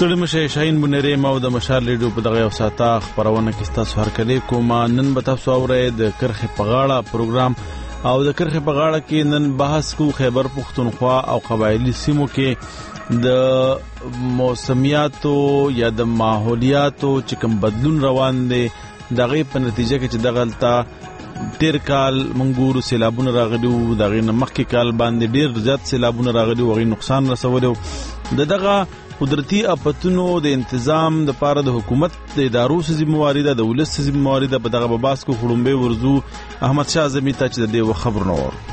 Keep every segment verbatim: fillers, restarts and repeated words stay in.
ستړي مشه شاهین بنيري ما د مشال لیډو په دغه یو ساعته خبرونه کې تاسو هرکلی کوم. نن به تاسو اورئ د کرخې په غاړه پروګرام او د کرخې په غاړه کې نن بحث کو خیبر پختونخوا او قبایلی سیمو کې د موسمیاتو یا د ماحولیاتو چې کوم بدلون روان دي دغه په نتیجه کې چې دغلطه تیر کال منګورو سیلابونه راغلي وو، دغه مخکې کال باندې ډیر زیات سیلابونه راغلي وو، غي نقصان رسولو. د دغه قدرتي اپتونو د انتظام د پاره د حکومت د ادارو سې ذمہواری ده، د ولس سې ذمہواری ده. په دغه باباس کو خړومبه ورزو احمد شاه زمي ته چې د دې خبر نو ور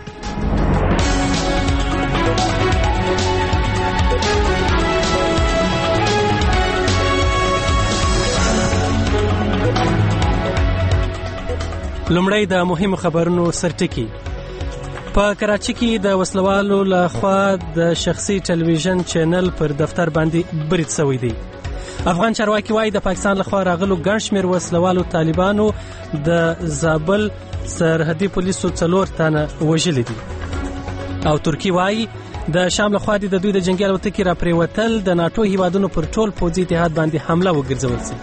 لومړی د مهمو خبرونو سرټکی. په کراچۍ کې د وسلوالو له خوا د شخصي ټلویزیون چینل پر دفتر باندې برید شوی دی. افغان چارواکي وايي د پاکستان له خوا راغلو ګڼ شمېر وسلوالو طالبانو د زابل سرحدي پولیسو څلور تنه وژلي دي. او ترکیه وايي د شام له خوا د دوی د جنګي الوتکې را پریوتل د ناټو هیوادونو پر ټول پوځي اتحاد باندې حمله وګرځول شي.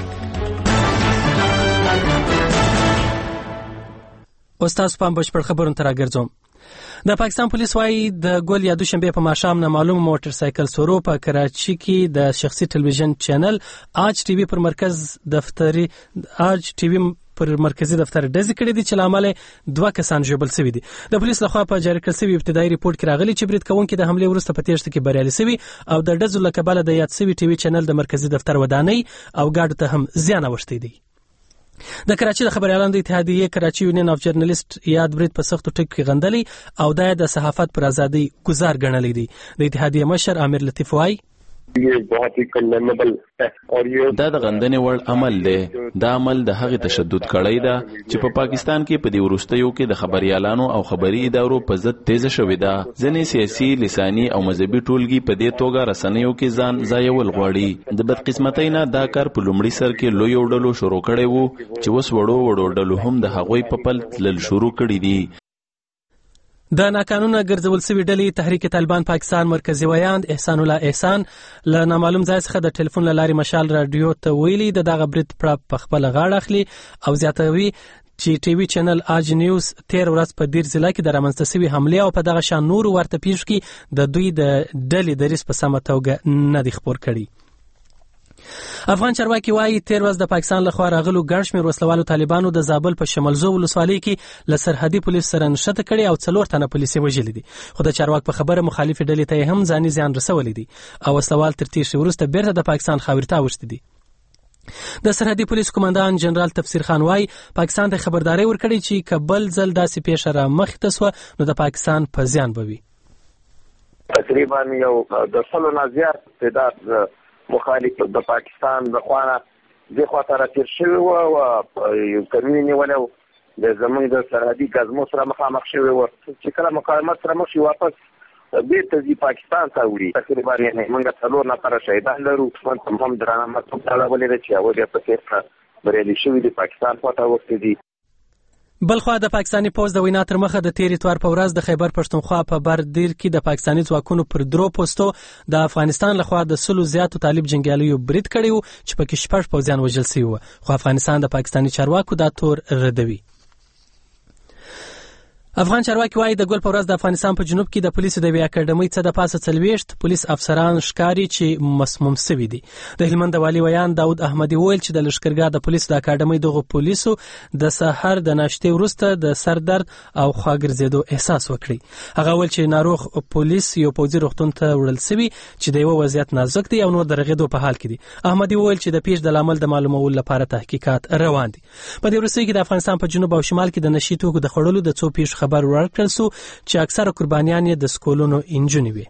اوس تاسو په بشپړ خبرونو ته راګرځوم. د پاکستان پولیس وايي د ګل یا دوشنبه په ماښام نه معلوم موټر سایکل سورو په کراچۍ کې د شخصي ټلویزیون چینل آج ټي وي پر مرکز دفتري آج ټي وي پر مرکزی دفتر ډزې کړې دي چې لامل دوه کسان ژوبل شوي دي. د پولیس لخوا په جاری کړل شوی ابتدایي ریپورت کې راغلي چې برید کوونکي د حمله وروسته په تېښته کې بریالي شوي او د ډزو له کبله د یاد شوي ټي وي چینل د مرکزی دفتر ودانۍ او ګاډو ته هم زیان اوښتی دی. د کراچۍ د خبريالانو د اتحادیې کراچۍ یونین اف جرنالست یاد برید په سختو ټکو کې غندلی او دا د صحافت پر ازادۍ گزار ګڼلی دی. د اتحادیې مشر امیر لطیف وايي دا د غندنې وړ عمل دی. دا عمل د هغې تشدد کړی ده چې په پاکستان کې په دې وروستیو کې د خبريالانو او خبري ادارو په ضد تیزه شوې ده. ځینې سیاسي، لساني او مذهبي ټولګي په دې توګه رسنیو کې ځان ځایول غواړي. د بدقسمتۍ نه دا کار په لومړي سر کې لوی ډلو شروع کړی وو چې اوس وړو وړو ډلو هم د هغوی په پل تلل شروع کړي دي. د ناقانونه ګرځول شوی ډلې تحریک طالبان پاکستان مرکزی ویاند احسان الله احسان له نامعلوم ځای څخه د ټلیفون له لارې مشال رادیو ته ویلي د دغه برید په خپله غاړه اخلي او زیاتوي چې ټي وي چینل آج نیوز تیر ورځ په دیر ضلع کې د رامنځته شوي حملې او په دغه شان نورو ورته پیښو کې د دوی د ډلې دریځ په سمه توګه نه دی خپور کړي. افغان چارواکي وايي تیر ورځ د پاکستان له خوا راغلو ګڼ شمېر وسلوالو طالبانو د زابل په شمالزو ولسوالۍ کې له سرحدي پولیس سره نښته کړې او څلور تنه پولیس یې وژلي دي. خو د چارواک په خبره مخالفې ډلې ته هم ځاني زیان رسولی دی او وسلوال تر تېښتې وروسته بیرته د پاکستان خاورې ته اوښتي دي. د سرحدي پولیس قومندان جنرال تفسیر خان وايي پاکستان ته خبرداري ورکړي چې که بل ځل داسې پیښه را مخې ته سوه نو د پاکستان په زیان به وي. تقریبا یو د سلو نه زیات تعداد مخالف د پاکستان د خوانه د خاطر تیر شوی و او یو کمینی نیولو د زمونږ د سرحدي ګزمو سره مخامخ شوی و چې کله مقاومت سره مخ شي واپس بیرته ځي پاکستان ته وړي. تقریبا یې موږ څلور نفره شهیدان لرو، هم درانه مطلب تړولې ده چې هغوی بیا په تېښته بریالي شوي دي، پاکستان خواته اوښتي دي. بلخوا د پاکستاني پوځ د وینا تر مخه د تېر اتوار په ورځ د خیبر پښتونخوا په بردیر کې د پاکستاني ځواکونو پر درو پوستو د افغانستان لخوا د سلو زیاتو طالب جنګیالیو برید کړی و چې پکې شپږ پوځیان وژل شوي وو، خو افغانستان د پاکستاني چارواکو دا تور ردوي. افغان چارواکي وايي د ګل په ورځ د افغانستان په جنوب کې د پولیسو د یوې اکاډمۍ څخه د پاسه څلوېښت پولیس افسران ښکاري چې مسموم شوي دي. د هلمند د والي ویان داود احمدي وویل چې د لښکرګاه د پولیسو د اکاډمۍ دغو پولیسو د سحر د ناشتې وروسته د سر درد او خواګرځېدو احساس وکړي. هغه وویل چې ناروغ پولیس یو پوځي روغتون ته وړل شوي چې د یوه وضعیت نازک دی او نور د رغېدو په حال کې دي. احمدي وویل چې د پیښې د لامل د معلومولو لپاره تحقیقات روان دي. په دې وروستیو کې د افغانستان په جنوب او شمال کې د نشي توکو د خوړلو د څو پیښو خبر ورکړل سو چې اکثره قربانیان یې د سکولونو انجونې وي.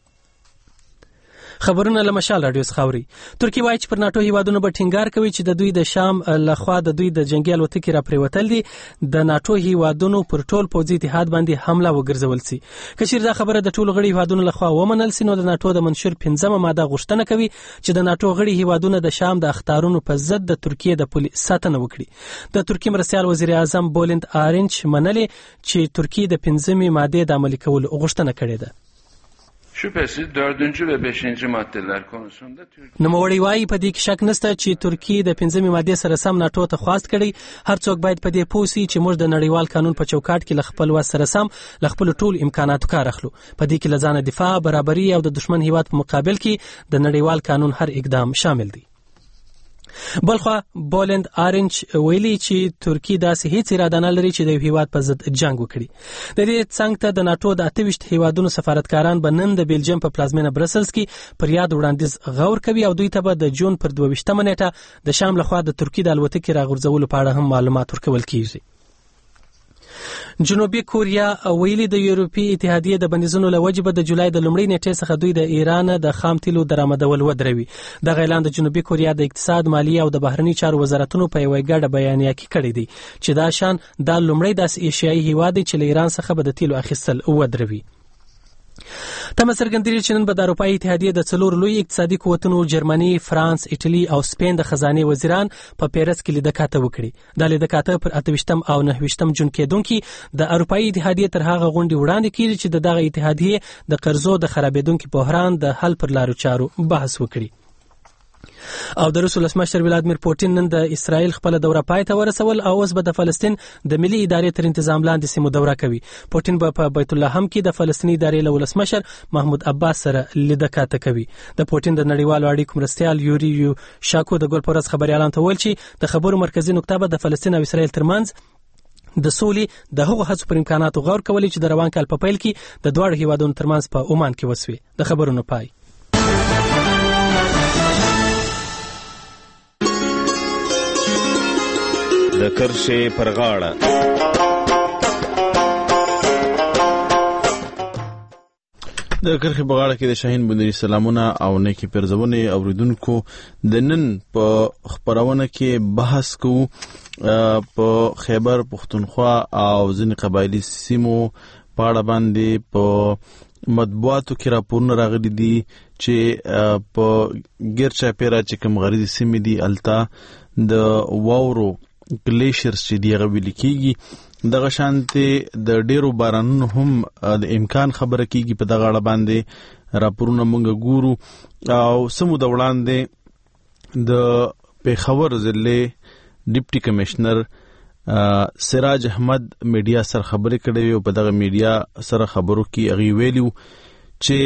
خبرونه له مشال رادیو څخه اوري. ترکیه وايي چې پر ناټو هیوادونو به ټینګار کوي چې د دوی د شام لخوا د دوی د جنگي الوتکې را پریوتل دي د ناټو هیوادونو پر ټول پوځي اتحاد باندې حمله وګرځول شي. که چیرې دا خبره د ټولو غړي هیوادونو لخوا ومنل شي نو د ناټو د منشور پنځمه ماده غوښتنه کوي چې د ناټو غړي هیوادونه د شام د اخطارونو په ضد د ترکیه د پولیس ساتنه وکړي. د ترکیه مرستیال وزیر اعظم بولند آرنچ منلې چې ترکیه د پنځمې ماده د عملي کولو غوښتنه کړې ده. Şüphesiz dördüncü ve beşinci maddeler konusunda Türkiye نوموړی وایي په دې کې شک نشته چې ترکیه د پنځمې مادې سره سم ناټو ته خواست کړی. هر څوک باید په دې پوه شي چې موږ د نړیوال قانون په چوکاټ کې له خپل وس سره سم له خپلو ټولو امکاناتو کار اخلو. په دې کې له ځانه دفاع، برابري او د دشمن هیواد په مقابل کې د نړیوال قانون هر اقدام شامل دی. بلخوا بولند آرنج ویلي چې ترکیه داسې هیڅ اراده نه لري چې د یو هیواد په ضد جنگ وکړي. د دې څنګ ته د ناټو د اته ویشت هیوادونو سفارتکاران به نن د بیلجیم په پلازمینه برسلز کې پر یاد وړاندیز غور کوي او دوی ته به د جون پر دوه ویشتمه نیټه د شام لخوا د ترکیه د الوتکې راغورځولو په اړه هم معلومات ورکول کیږي. جنوبي کوریا ویلي د یورپي اتحادیې د بندیزونو له وجې به د جولای د لومړۍ نیټې څخه دوی د ایران د خام تیلو درآمدول ودروي. دغه اعلان د جنوبي کوریا د اقتصاد، مالیې او د بهرني چارو وزارتونو په یوه ګډه بیانیه کې کړی دی چې دا شان دا لومړی داسې ایشیایي هیواد دی چې له ایران څخه به د تیلو اخیستل ودروي. تمه څرګندوي چې نن به د اروپایي اتحادیې د څلور لوی اقتصادي قوتونو جرمني، فرانس، ایټالي او سپین د خزانې وزیران په پیرس کې لیده کاته وکړي. دا لیده کاته پر اته ویشتم او نهه ویشتم جون کېدونکي د اروپایي اتحادیې تر هغه غونډې وړاندې کیږي چې د دغه اتحادیې د قرضو د خرابېدونکي بحران د حل پر لارو چارو بحث وکړي. او د روس ولسمشر ولادیمیر پوټین نن د اسرائیل خپل دوره پای ته ورسول او اوس به د فلسطین د ملي ادارې تر تنظیم لاندې سیمو دوره کوي. پوټین به په بیت اللحم کې د فلسطیني ادارې له ولسمشر محمود عباس سره لیده کاته کوي. د پوټین د نړیوالو اړیکو مرستیال یوري یو شاکو د ګل پرز خبريالان ته ویل چې د خبرو مرکزی نقطه به د فلسطین او اسرائیل ترمنځ د سولې د هغو هڅو پر امکاناتو غور کوي چې د روان کال په پیل کې د دواړو هیوادونو ترمنځ په عمان کې وسوي. د خبرونو پای. د کرښې پر غاړه. د کرښې په غاړه کې د شاهین بندري سلامونه او نیکی پرزونه اوریدونکو د نن په خبرونه کې بحث کوو په خیبر پختونخوا او ځینې قبایلی سیمو په اړه باندې په مطبوعاتو کې راپورونه راغلي دي چې په ګرچا پیرا چې کوم غریزي سیمې دي التا د واورو ګلیشرز چې دی غویل کیږي دغه شانته د ډیرو بارانونو هم د امکان خبره کیږي په دغه اړه باندې راپورونه مونږ ګورو. او سمو د وړاندې د پیښور ضلع ډیپټي کمشنر سراج احمد میډیا سره خبرې کړې او په دغه میډیا سره خبرو کې اغي ویلو چې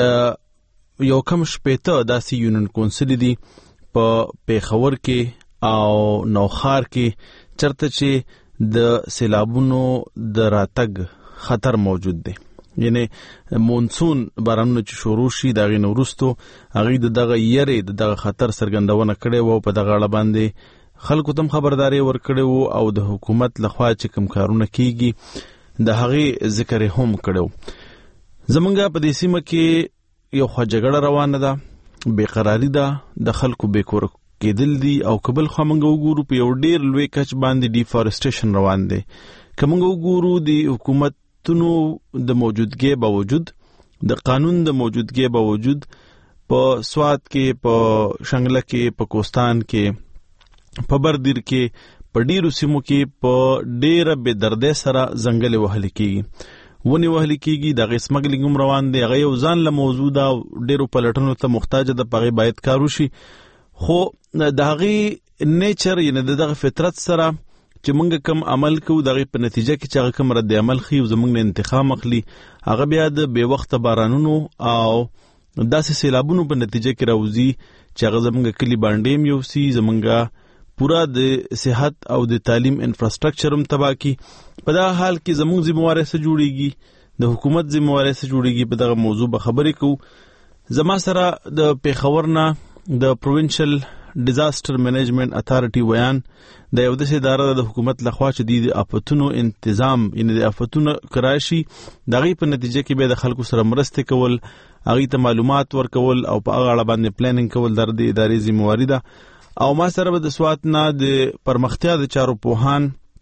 یو کم شپېته داسې یونین کونسل دي په پیښور کې او نوخار کې چرته چې د سیلابونو د راتګ خطر موجود دی. یعنی مونسون بارانونه چې شروع شي د غي نورستو هغه دغه یری دغه خطر سرګندونه کړي وو په دغه اړه باندې خلکو تم خبرداري ورکړي وو او د حکومت لخوا چې کوم کارونه کیږي د هغه ذکر هم کړو. زمونږ په دې سیمه کې یو خجګړه روانه ده، بیقراری ده، د خلکو بیکور کېدل دي او قبل خمنګ وګورو په یو ډیر لوی کچ باندې ډیفارستیشن روان دي. کومنګ وګورو د حکومتونو د موجودګۍ باوجود د قانون د موجودګۍ باوجود په سواد کې، په شنګله کې، په کوستان کې، په بردیر کې، په ډیرو سیمو کې په ډیره بے دردۍ سره ځنګل وهل کېږي ونی وهل کېږي د غسمګلینګ روان دي. هغه یو ځان له موجوده ډیرو پلټنو ته محتاج ده، پغه باید کارو شي. خو د هغه نیچر یعنی دغه فطرت سره چې موږ کوم عمل کوو دغه په نتیجه کې چې هغه کوم رد عمل خي او زموږ نه انتخاب اخلي هغه بیا د بے وخت بارانونو او داسې سیلابونو په نتیجه کې راوځي چې هغه زموږ کلی باندې یو سي زموږ پورا د صحت او د تعلیم انفراستراکچر هم تباہ کی. په دا حال کې زموږ ذمہواری سره جوړیږي، د حکومت ذمہواری سره جوړیږي. په دغه موضوع به خبرې کوو. زما سره د پیښور نه د پروینشل ډیزاستر مینجمنت اتھارټي ویان د یو داسې اداره د حکومت لخوا چې د آفتونو تنظیم یعنی د آفتونو کراشي دغه په نتیجه کې به د خلکو سره مرسته کول، هغه ته معلومات ورکول او په هغه اړه باندې پلانینګ کول د ادارې ذمہواری ده. او ما سره به د سوات نه د پرمختیا د چارو پوهان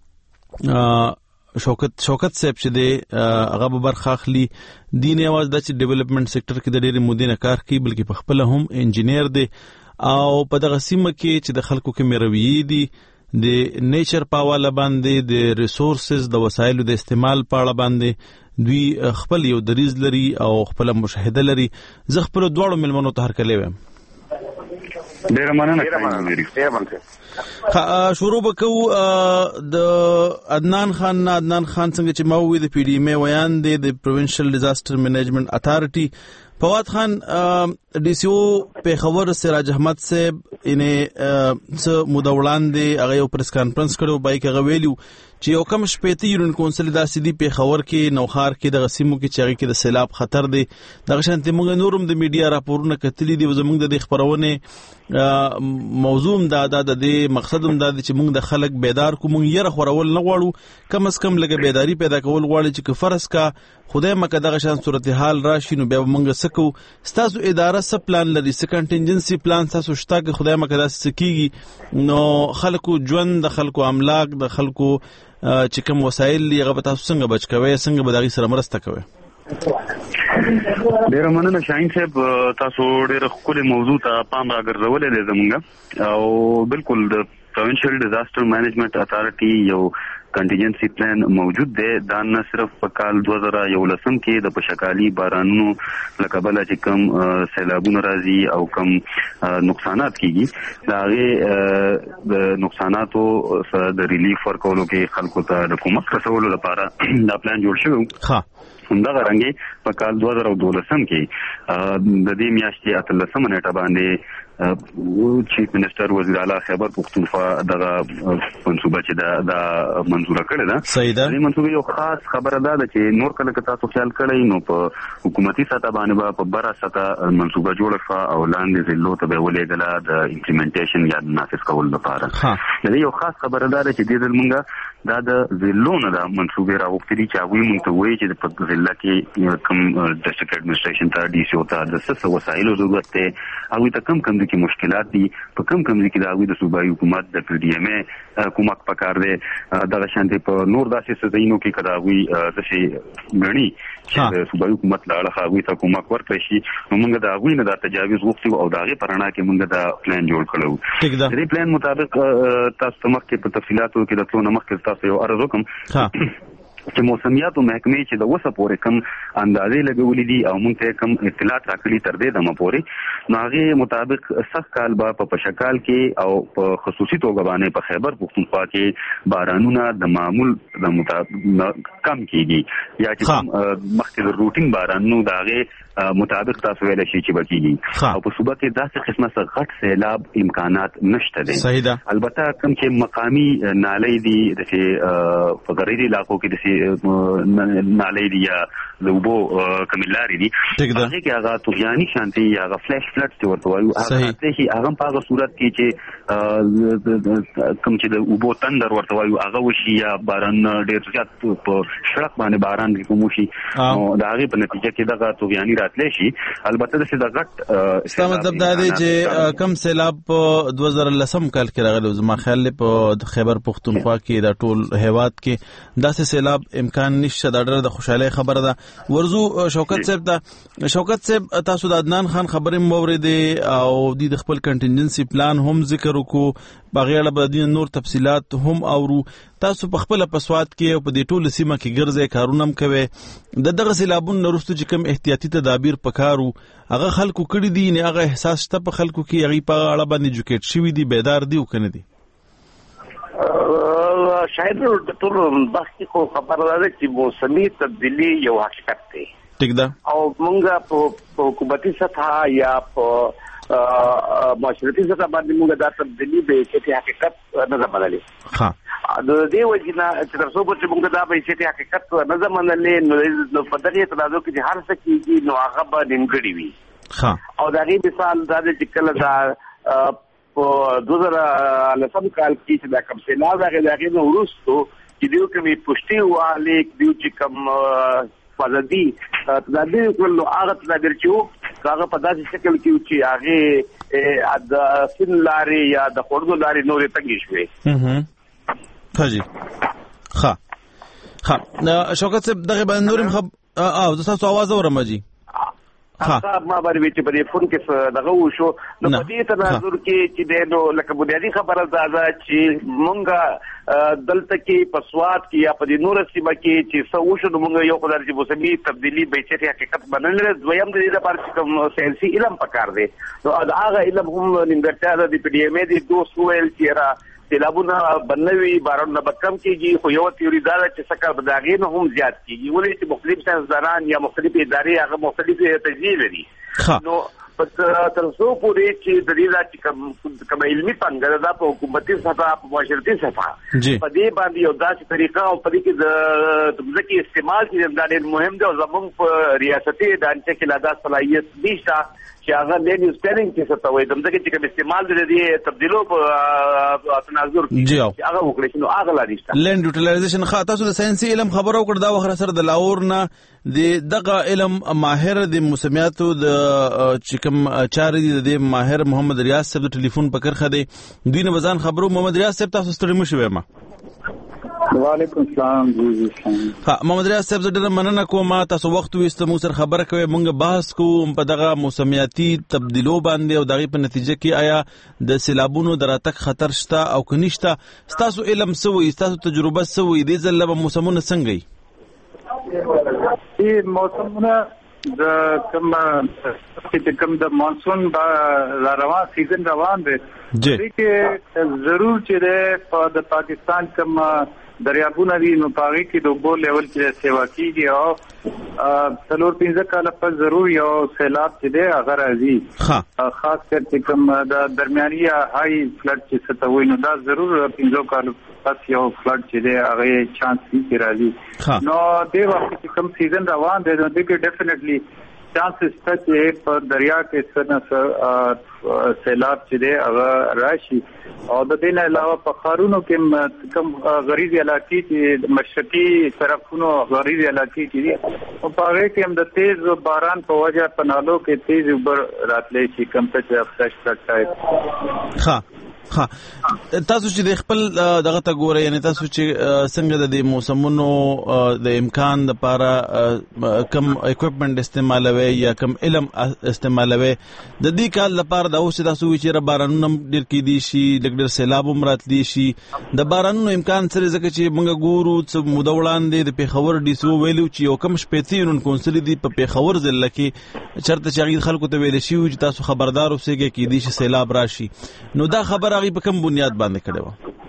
شوکت شوکت صاحب چې دی هغه به برخه اخلي. دین یواز د ډیولپمنٹ سېکټر کې د ډېرې مودې کار کوي بلکې په خپل هم انجینیر دی او په دغه سیمه کې چې د خلکو کې مروي دي د نیچر په حواله باندې د ریسورسز د وسایلو د استعمال په اړه باندې دوی خپل یو دریز لري او خپل مشاهده لري. زه خپل دواړو ملمنو ته هرکلی وایم. ډېره مننه. شروع وکړو د عدنان خان نه. عدنان خان څنګه چې ما وویل د پی ډي ایم ای ویان دی د پروینشل ډیزاستر مینجمنٹ اتھارټي. فواد خان ډي سی او پیښور سراج احمد صاحب انې څه موده وړاندې هغه یو پریس کانفرنس کړو بای کې هغه ویلو چې یو کم شپېته یونین کونسل داسې دی پیښور کې نوخار کې د غسیمو کې چې هغه کې د سیلاب خطر دی. دغه شانتي موږ نورم د میډیا راپورونه کتلي دي. زموږ د خبرونه موضوع دا د دې مقصد هم دا چې موږ د خلک بیدار کو. موږ یې خورول نه غواړو، کم از کم لګه بیداری پیدا کول غواړي چې فرض کا خدای مکه دغه شان صورتحال راشي نو بیا موږ سکو. ستاسو اداره څه پلان لري؟ څه کنټینجنسي پلان تاسو شته چې خدای مکه داسې سکیږي نو خلکو ژوند د خلکو املاک د خلکو چې کوم وسایل هغه به تاسو څنګه بچ کوئ، څنګه به دغه سره مرسته کوئ؟ ډېره مننه شاهین صاحب، تاسو ډېره ښکلې موضوع ته پام راګرځولی دی زموږ. او بالکل د پروینشل ډیزاستر مینجمنٹ اتھارټي یو کنټینجنسي پلان موجود دی. دا نه صرف په کال دوه زره یولسم کې د پشکالي بارانونو له کبله چې کم سیلابونه راځي او کم نقصانات کیږي د هغې د نقصاناتو د ریلیف ورکولو کې خلکو ته د کومک رسولو لپاره دا پلان جوړ شوی. همدغه رنګې په کال دوه زره دولسم کې د دې میاشتې اتلسمه نیټه باندې چیف منسٹر وزیر اعلی خیبر پختونخوا دغه منصوبه چې دا منظوره کړې ده. صحیح ده. دې منصوبه یو خاص خبره ده چې نور کله که تاسو خیال کړئ نو په حکومتي سطح باندې به په بره سطح منصوبه جوړه شوه او لاندې ضلعو ته به یې ولېږله د امپلیمنټیشن یا نافذ کولو لپاره. د دې یو خاص خبره ده چې دې ځل مونږ دا د ضلعو نه دا منصوبې راغوښتې دي چې هغوی مونږ ته وایي چې په ضلع کې کوم ډسټرکټ ایډمنسټریشن ته ډي سی او ته د څه څه وسایلو ضرورت دی، هغوی ته کم کم کې مشکلات دي، په کم کم کې د هغوی د صوبایي حکومت د پی ډي ایم ای کومک پکار دی. دغه شانتې په نور داسې څه ځایونو کې که د هغوی داسې ګڼي چې د صوبایي حکومت له اړخه هغوی ته کومک ورکړی شي نو موږ د هغوی نه دا تجاویز غوښتي او د هغې په رڼا کې موږ دا پلان جوړ کړی و. د دې پلان مطابق تاسو ته مخکې په تفصیلاتو کې د تلو نه مخکې تاسو یو عرض وکړم چې موسمیاتو محکمې چې د وسه پورې کم اندازې لګولې دي او موږ ته کم اطلاعات راکړي تر دې دمه پورې نو هغې مطابق سږ کال به په پشکال کې او په خصوصي توګه باندې په خیبر پښتونخوا کې بارانونه د معمول د مطابق کم کېږي یا چې مخکې د روټین بارانونو د هغې مطابق تاسو ویلی شي چې به کېږي او په صوبه کې داسې قسمه څه غټ سیلاب امکانات نشته دی. صحیح ده. البته کوم چې مقامي نالۍ دي داسې په غریبي علاقو کې داسې نالۍ دي یا د اوبو کومې لارې دي هغې کې هغه طغیاني شانتې یا هغه فلیش فلډز چې ورته وایو هغه راتلی هغه هم په هغه صورت کې چې کوم چې د اوبو تندر ورته وایو هغه وشي یا باران ډېر زیات په سړک باندې باران کې کوم وشي نو د هغې په نتیجه کې دغه طغیاني راتلی شي. البته داسې د غټ ستا مطلب دا دی چې کم سیلاب په دوه زره لسم کال کې راغلی و زما خیال دی په خیبر پښتونخوا کې دا ټول هیواد کې داسې سیلاب امکان نشته. دا ډېره د خوشحالۍ خبره ده. ورزو شوکت صاحب ته شوکت صاحب تاسو د عدنان خان خبرې مو اورېدې او د خپل کنټینجنسي پلان هم ذکر وکړو بغیر له بدین نور تفصيلات هم اورو. تاسو په خپل پسواد کې او په دې ټول سیمه کې ګرځي کارونه هم کوي د دغه سیلابونو وروسته چې کوم احتیاطي تدابیر پکارو هغه خلکو کړی دي نه هغه احساس شته په خلکو کې هغه په اړه باندې جوکیټ شوی دي بیدار دي او کنه دي. شاید د ټول بحث کو خبره ده چې موسمي تبدیلی یو حقیقت دی. ٹھیک ده. او موږ په حکومتي سطح یا په معاشرتي سطح باندې موږ دا تبدیلی به چې حقیقت نه بدلي. ها. د دې وجنه چې تر څو چې موږ دا به چې حقیقت نه زمنلې نو په دغه تنازع کې هر څه کېږي نو هغه به نیمګړی وي. ها. او دا غي مثال دا چې کله دا په دوه زره لسم کال کې چې دا کوم سیلاب راغی دا غي نو ورستو چې دیو کومي پښتي واله دیو چې کوم فزدي تدابیر کول نو هغه تدابیر چې هغه په داسې شکل کې چې هغه د سن لاري یا د خورګو لاري نورې تنګې شوې. هم خاجي ها ها شوکت صاحب دغه باندې نورم خب او تاسو आवाज اورم جی هغه ما باندې چې په دې فون کې دغه وشو نو په دې تناظر کې چې نو لکه بنیادی خبره ده چې مونږه دلته کې په سواد کې یا په دې نور سیمه کې چې څه وشو نو مونږ یو خدای چې موسمي تبدیلی به چې حقیقت بنل دویم د دې لپاره چې کوم ساينسي علم پکار دی نو هغه علم هم نیمګړتیا ده د پی ډی ایم ای د دوه سویل چې را سیلابونه بنوي بارونه بکم کېږي خو یو تیوري دا چې څنګه بداغې نه هم زیات کېږي ولې چې مختلف ساينسدانان یا مختلف ادارې هغه مختلف تجزیه لري نو پس تر څو پورې چې د دې چې کوم کوم علمي څنګه دا په حکومتي سطح په معاشرتي سطح په دې باندې یو داسې طریقه او په دې کې د ځکه استعمال چې دا ډېر مهم دی او زموږ په ریاستي ادارې کې لا دا صلاحیت نشته چې هغه لینډ یوز پلانینګ کې څه ته وایي دغه چې کوم استعمال د تبدیلو په تناظر کې هغه وکړي نو هغه لا نشته لینډ یوټیلایزیشن خاطر تاسو د ساينسي علم خبرو کړ دا وخت سره د لاور نه د دغه علم ماهر د موسمیاتو د چې کوم چارې د ماهر محمد ریاض صاحب د ټلیفون په کرخه دی دوی نه وزن خبرو محمد ریاض صاحب تاسو ستړي مشوي ما وعلیکم السلام جی ها محمد ریاض صاحب زه ډېر مننه کوم تاسو وخت وېست مو سره خبره کوي مونږ بحث کوو په دغه موسمیاتي تبدیلو باندې او دغه په نتیجه کې آیا د سیلابونو دراتک خطر شته او کنيشته تاسو علم سوي تاسو تجربه سوي دي ځل به موسمونه څنګه ای موسمونه د کوم چې کوم د مانسون با روان سیزن روان دی چې ضرور چې د پاکستان کوم دریابونه دي نو پاره کې د اوبو لیول کې سیوا کیږي او څلور پنځه کال پس ضرور یو سیلاب چې دی هغه راځي خاص کر چې کوم د درمیاني هاي فلډ چې ستوي نو دا ضرور پنځه کال پس یو فلډ چې دی هغه چانس کې راځي نو د وخت چې کوم سیزن روان دی نو د کې ډیفینیټلی چانسز ته چې په دریا کې څنګه سیلاب چې دی هغه راشي او د دې نه علاوه په خارونو کې کوم غریزي علاقې چې مشرقي طرفونو غریزي علاقې کې دي او په هغه کې هم د تیز باران په وجه په نالو کې تیز اوبر راتلې شي کم ته چې افسش راځي ها ها تاسو چې د خپل دغه ته ګوره یعنی تاسو چې څنګه د موسمونو د امکان لپاره کم اکوپمنٹ استعمالوي یا کم علم استعمالوي د دې کال لپاره دا اوس تاسو چې بارانونه ډیر کې دي شي لګ ډیر سیلاب هم راتلی شي د بارانونو امکان سره ځکه چې موږ ګورو چې مودولان دي د پیښور ډي سو ویلو چې یو کم شپېته یونن کونسل دي په پیښور ضلع کې چرته چې خلکو ته ویل شي چې تاسو خبردار اوسئ کې دي چې سیلاب راشي نو دا خبر هغه په کوم بنیاد باندې کړو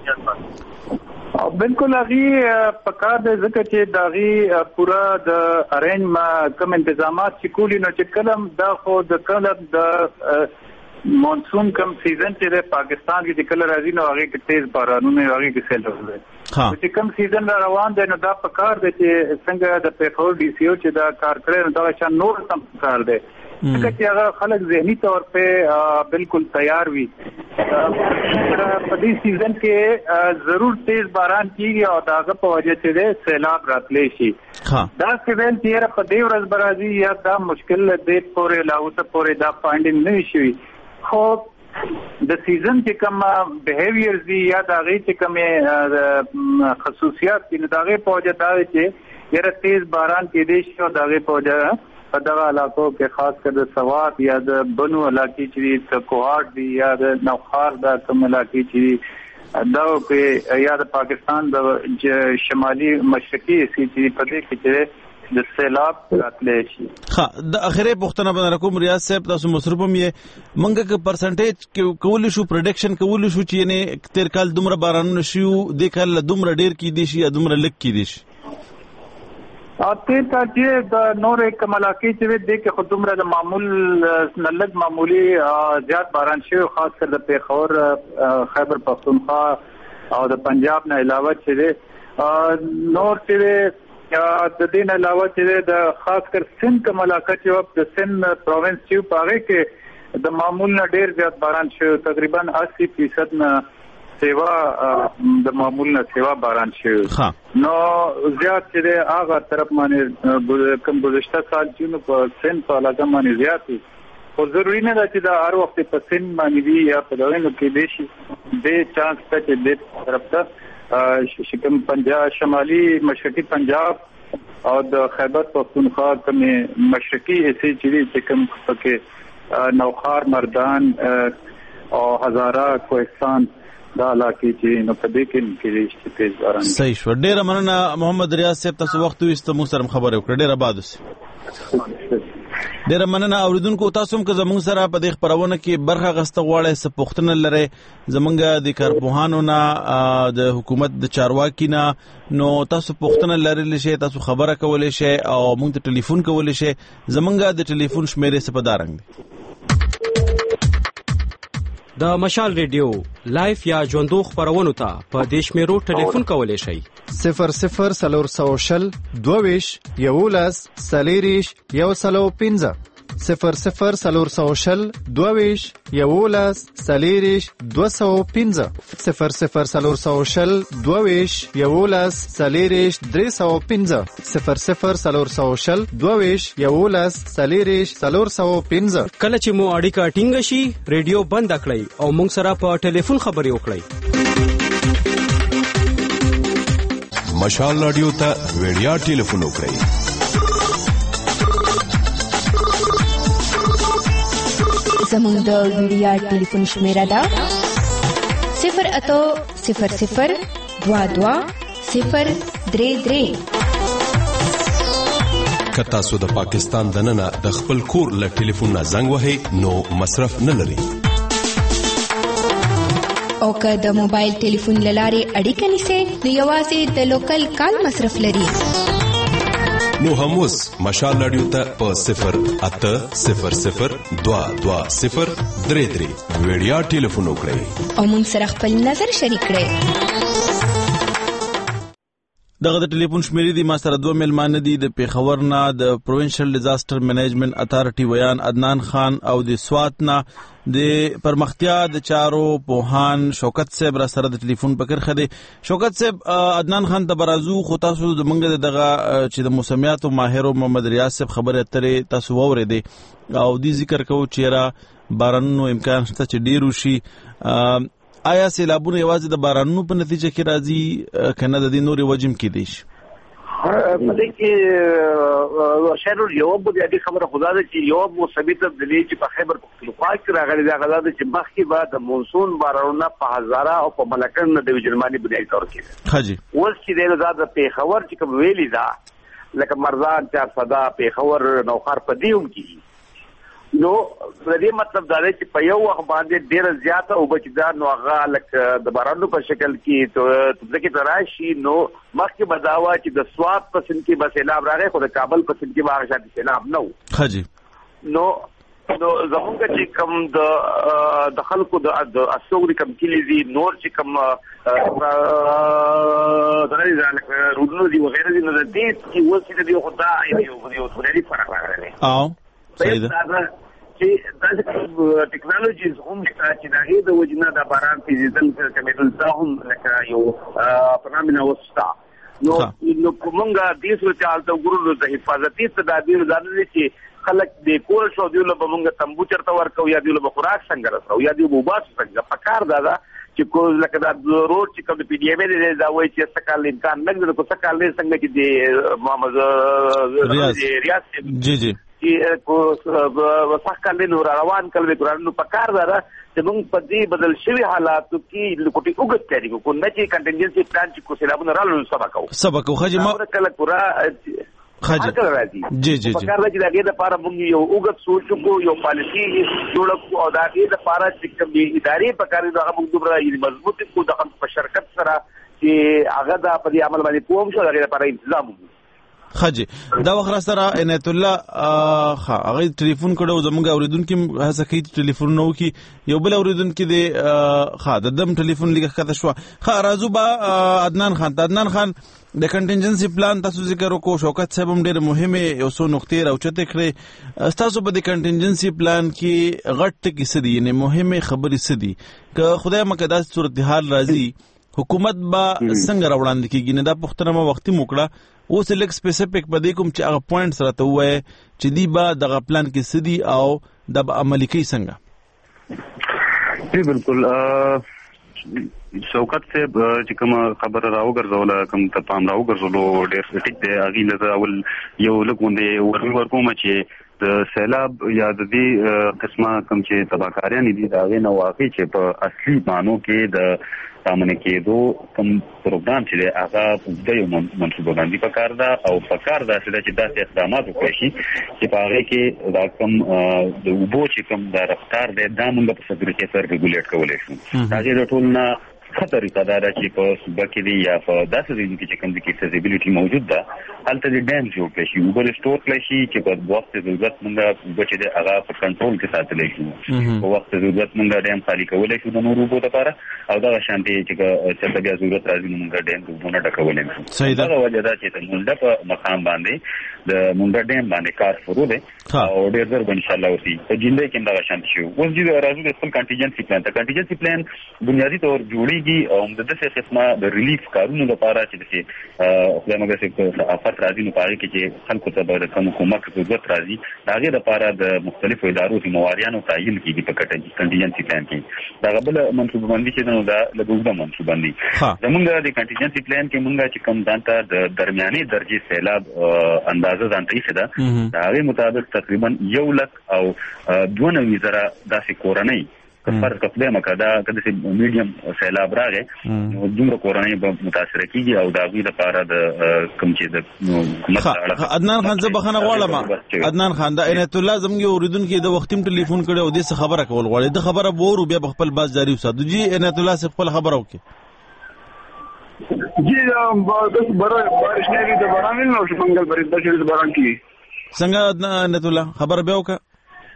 بالکل هغه په کار د ذکر چې داغي پورا د ارینج ما کوم تنظیمات چې کولی نو چې کلم دا خو د کلم د مونسون کم سیزن چې د پاکستان کې د کله راځي نو هغه کې تیز بارانونه هغه کې سیل راځي چې کم سیزن را روان دی نو دا په کار دی چې څنګه د پیښور ډي سی او چې دا کار کړی نو دا چې نور سم کار دی چې هغه خلک ذهني طور په بالکل تیار وي په دې سیزن کې ضرور تیز باران کیږي او داغه په وجه چې سیلاب راتلې شي دا سیزن چې په دې ورځ برازي یا دا مشکل دې پورې لاوته پورې دا فایندینګ نه شي خو د سیزن چې کوم بیهیویر دي یا داغه چې کوم خصوصیات دي داغه په وجه دا چې ډېر تیز باران کې دي شو داغه په وجه په دغه علاقو کې خاص کر د سوات یا د بنو علاقې چې د کوهاټ دی یا د نوخار د کوم علاقې چې دا په یا د پاکستان د شمالي مشرقي سي چې په دې کې چې د سیلاب راتلې شي ها د اخیری پښتنه باندې کوم ریاض صاحب تاسو مصرفم یې منګه کې پرسنټیج کول شو پروډکشن کول شو چې نه تیر کال دومره بارانونه شو د کال دومره ډیر کې دي شي دومره لک کې دي شي اته تا چې د نور کملاکی چې د کې خدومره د معمول نلګ معمولی زیات باران شوی خاص کر د پیښور خیبر پختونخوا او د پنجاب نه علاوه چې نور چې د دین علاوه چې د خاص کر سند کملاکه چې د سند پروینس چې پاره کې د معمول نه ډیر زیات باران شوی تقریبا اسی فیصد نه سیوا د معمول نه سیوا باران شوی نو زیات چې هغه طرف باندې کوم گذشته سال چې په سن په علاقه باندې زیات خو ضروري نه ده چې دا هر وخت په سن باندې وي یا په دغه نو کې دي شي د چانس ته چې د طرف ته شکم پنجاب شمالي مشرقي پنجاب او د خیبر پختونخوا کوم مشرقي حصے چې کوم پکې نوخار مردان او هزاره کوهستان دا علاقې چې نو په دې کې کې تیز باران صحیح شو. ډېر مننه محمد ریاض صاحب، تاسو وخت وست مو سره خبرې وکړه، ډېر آباد اوسئ. ډېر مننه اوریدونکو، تاسو هم که زموږ سره په دې خپرونه کې برخه غسته غواړئ، څه پوښتنه لرئ زموږ د کارپوهانو نه د حکومت د چارواکي نه، نو تاسو پوښتنه لرلی شئ، تاسو خبره کولی شئ او موږ ته ټلیفون کولی شئ. زموږ د ټلیفون شمیرې څه په دا رنګ دی: د مشال ریډیو لایف یا ژوندو خبرونو ته په دې شمیرو ټلیفون کولی شئ: صفر صفر څلور سوه شل دوه ویشت یولس څلېرویشت یو سلو پنځه صفر صفر څلور سوه شل دوه ویشت یولس څلېرویشت دوه سوه پنځه صفر صفر څلور سوه شل دوه ویشت یولس څلېرویشت درې سوه پنځه صفر صفر څلور سوه شل دوه ویشت یولس څلېرویشت څلور سوه پنځه. کله چې مو اړیکه ټینګه شي ریډیو بند کړئ او موږ سره په ټلیفون خبرې وکړئ. مشال رادیو ته ویډیا ټلیفون وکړئ. زموږ د ویډیا ټلیفون شمیره ده صفر اتو صفر صفر دوا دوا صفر درې درې. که تاسو د پاکستان دننه د خپل کور له ټلیفون نه زنګ وهئ نو مصرف نه لري، او که د موبایل ټلیفون له لارې اړیکه نیسئ نو یوازې د لوکل کال مصرف لري. نو هم اوس مشال رادیو ته په صفر اته صفر صفر دوا دوا صفر درې درې ویډیا ټلیفون وکړئ او موږ سره خپل نظر شریک کړئ. دغه د ټلیفون شمیرې دي ما سره دوه میلمانه دي، د پیښور نه د پروینشل ډیزاستر مینجمنت اتارټي ویان عدنان خان او د سوات نه د پرمختیا د چارو پوهان شوکت صاحب را سره د ټلیفون په کرخه دي. شوکت صاحب، عدنان خان ته برازو، خو تاسو زمونږ دغه چې د موسمیاتو ماهر محمد ریاض صاحب خبرې اترې تاسو واورېدې او دی ذکر کوو چې را بارانونو امکان شته چې ډېر وشي. آیا سیلابونه یوازې د بارانونو په نتیجه کې راځي که نه د دې نورې وجې هم کیدای شي؟ په دې کې شاید یو بنیادي خبره خو دا ده چې یو موسمي تبدیلي چې په خیبر پختونخوا کې راغلې ده، هغه دا ده چې مخکې به د مونسون بارانونه په هزاره او په ملکن د ویجرماني بنیادي طور کې ښه جي اوس چې دی نو دا د پېښور چې کوم ویلي ده لکه مرزان چارسده پېښور نوخار په دې هم کې نو د دې مطلب دا دی چې په یو وخت باندې ډېره زیاته اوبه چې دا نو هغه لکه د بارانونو په شکل کې تبځکې ته راشي، نو مخکې به دا وه چې د سوات په سیند کې به سیلاب راغی خو د کابل په سیند کې به هغه شانتې سیلاب نه و. ښه جي نو نو زمونږ چې کوم د د خلکو د استوګري کوم کلي دي نور چې کوم دغه روډونو دي وغیره دي نو د دې چې اوس چې د یو خو دا یو بنیادي فرق راغلی او صحیح ده چې دا ټیکنالوژیز هم شته چې د هغې د وجې نه د باران تېزېدل کمېدل دا هم لکه یو فنامنا اوس شته. نو نو موږ دې صورت حال ته وګورو نو د حفاظتي تدابیر دا نه دي چې خلک د کور شو دیو له به موږ تمبو چېرته ورکوو یا دیو له به خوراک څنګه رسوو یا دیو به وباسو څنګه. پکار دا ده چې کو لکه دا روډ چې کوم د پی ډي ایم دی دا وایي چې څه کال امکان نه لري، خو څه کال دی څنګه چې د محمد ریاض جی جی چې کو وسخ کال نو روان کل به قران نو پکار دا چې موږ په دې بدل شوی حالاتو کې لکوټي وګت کړي کو نه چې کنټینجنسي پلان چې کو سیلابونه رالو سبق او سبق خو خجه ما کله پورا خجه جی جی جی پکار دا چې دغه لپاره موږ یو وګت سوچ کو یو پالیسی جوړ کو او دغه لپاره چې کوم ادارې پکار دا موږ دومره مضبوط کو د په شرکت سره چې هغه د په دې عمل باندې کوم شو دغه لپاره تنظیم خجه دا وخت سره عنایت الله ها هغه ټلیفون کړو زموږ اوریدونکو هڅه کوي ټلیفون نو کی یو بل اوریدونکو دی ها د دم ټلیفون لګه کته شو. ها راځو با عدنان خان عدنان خان د کنټینجنسي پلان تاسو ذکر وکړو، شوکت صاحب هم ډېر مهمه یو څو نقطې راوچته کړې. تاسو په د کنټینجنسي پلان کې غټ کې څه دي یعنی مهمه خبرې څه دي که خدای مکه داسې صورتحال راځي حکومت با څنګه راوړاندې کیږي؟ نه دا پوښتنه ما وختي موکړه اوس لیک سپیسیفیک په دې کوم چې هغه پوینټس راته وایي چې دی با دغه پلان کې څه دي او د عملي کوي څنګه؟ جی بالکل شوکت صاحب چې کوم خبره راوګرځوله کوم ته پام راوګرځولو ډېر ټیک دی. هغې له اول یو لږ غوندې ور ورکوم چې د سیلاب یا د دې قسمه کوم چې تباهکاریانې دي د هغې نه واقع چې په اصلي معنو کې د سامنه کېدو کوم پروګرام چې دی هغه اوږده یو منصوبه بندي پکار ده او پکار داسې ده چې داسې اقدامات وکړای شي چې په هغې کې دا کوم د اوبو چې کوم دا رفتار دی دا موږ په څه طریقې سره ریګولیټ کولی شو. د هغې د ټول نه ښه طریقه دا ده چې په صوبه کې دي یا په داسې ځایونو کې چې کوم کې فیزیبیلیټي موجود ده هلته د ډیم جوړ کړی شي، اوبه سټور کړی شي چې په وخت ضرورت موږ اوبه چې دی هغه په کنټرول کې ساتلی شو. په وخت ضرورت موږ ډیم خالي کولی شو د نورو اوبو لپاره او دغه شانتې چې چېرته بیا ضرورت راځي نو موږ ډیم د اوبو نه ډکولی شو. دغه وجه ده چې د مونډه په مقام باندې د مونډه ډیم باندې کار شروع دی او ډېر ژر به انشاءالله وشي. په جینډۍ کې هم دغه شانتې شي. اوس چې راځو د خپل کانټینجنسي پلان ته، کانټینجنسي پلان بنیادي طور جوړېږي او د داسې قسمه د ریلیف کارونو لپاره چې داسې خدای مګر چې آفت راځي نو په هغې کې چې خلکو ته به د کوم کومک ضرورت راځي د هغې لپاره د مختلفو ادارو ذمهواریانو تعیین کېږي په کانټینجنسي پلان کې. دغه بله منصوبه بندي چې ده نو دا لږ اوږده منصوبه بندي. زمونږ د کانټینجنسي پلان کې مونږ چې کوم ځان ته د درمیانې درجې سیلاب اندازه ځان ته ایښې ده د هغې مطابق تقریبا یو لک او دوه نوي زره داسې کورنۍ فرض کړه مکه دا کله چې میډیم سیلاب راغی نو دومره کورنۍ به متاثره کیږي او د هغوی لپاره د کوم چې د حکومت عدنان خان زه بخښنه غواړم. عدنان خان دا عنایت الله زموږ اوریدونکي د وخت ټلیفون کړی او دې څه خبره کول غواړي د خبره به ورو بیا به خپل باز جاري وساتو. جی عنایت الله صاحب خپل خبره وکړي. جی بس بارش نه لري د باران نه شو منګل بارش د شری باران کی څنګه عنایت الله خبر بیا وکړه.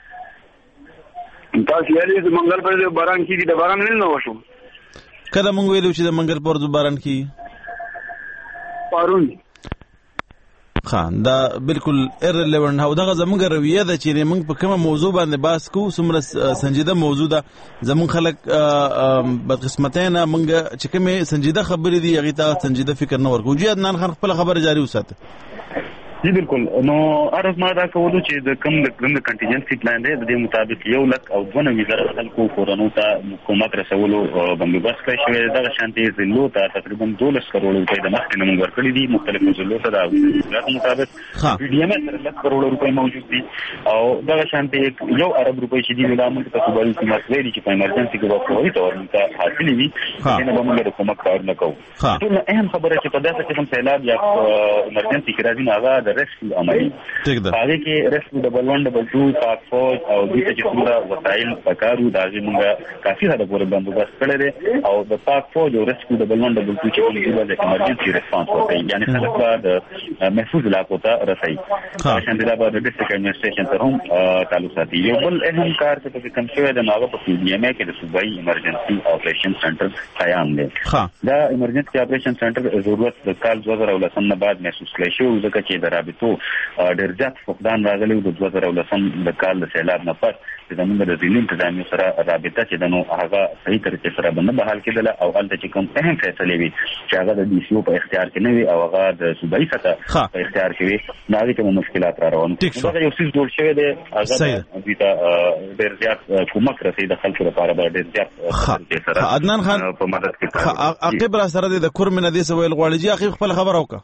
تاسو یې د منګل پر د باران کې د باران نه وشو کله مونږ ویلو چې د منګل پر د باران کې پارون خان دا بالکل ایرلیونټ هو دغه زموږ رویه ده چې موږ په کومه موضوع باندې بحث کوو څومره سنجیده موضوع ده زموږ خلک بدقسمتانه موږ چې کومې سنجیده خبرې دي هغې ته سنجیده فکر نه ورکوو. جی عدنان خان خپله خبره جاري وساته. جی بالکل. نو عرض ما دا کولو چې د کوم د کوم کانټینجنسي پلان دی د دې مطابق یو لک او دوه نوي زره خلکو کورونو ته حکومت رسولو بندوبست کړی شوی. دغه شانتې ضلعو ته تقریبا دولس کروړ روپۍ د مخکې نه موږ ورکړي دي مختلفو ضلعو ته د هغو مطابق پي ډي ایم ای سره لس کروړ روپۍ موجود دي او دغه شانتې یو ارب روپۍ چې دي دا موږ ته صوبایي حکومت ویلي چې په ایمرجنسي کې به فوري طور موږ ته حاصلې وي هغې نه به موږ د کومک کارونه کوو. ټول نه اهم خبره چې په داسې قسم سیلاب یا ایمرجنسي کې راځي نو هغه د ریسکیو عملي هغې کې ریسکیو ډبل ون ډبل ټو پاک فوج او دوی ته چې څومره وسایل پکار وو د هغې موږ کافي حده پورې بندوبست کړی دی او د پاک فوج او ریسکیو ډبل ون ډبل ټو چې کوم دوی به د ایمرجنسي ریسپانس ورکوي یعنې خلک به د محفوظ علاقو ته رسوي. همداشانتې دا به د ډسټرکټ ایډمنسټریشن سره هم تعلق ساتي. یو بل اهم کار چې پکې کوم شوی دی نو هغه په پي ډي ایم ای کې د صوبایي ایمرجنسي اپریشن سنټر قیام دی. دا ایمرجنسي اپریشن سنټر ضرورت د کال دوه زره ولسم نه بعد محسوس کړی شوی ځکه چې د رابطو ډېر زیات فقدان راغلی و د دوه زره ولسم د کال د سیلاب نه پس چې زموږ د ضلعي انتظامیو سره رابطه چې ده نو هغه صحیح طریقې سره به نه بحال کېدله او هلته چې کوم اهم فیصلې وي چې هغه د ډي سی او په اختیار کې نه وي او هغه د صوبایي سطح په اختیار کې وي نو هغې ته به مشکلات را روان. دغه یو څیز جوړ شوی دی هغه دوی ته ډېر زیات کومک رسوي د خلکو لپاره به ډېر زیات طریقې سره عدنان خان په مدد کې عقیب را سره دی د کور مې نه دې څه ویل غواړي. جي عقیب خپله خبره وکړه.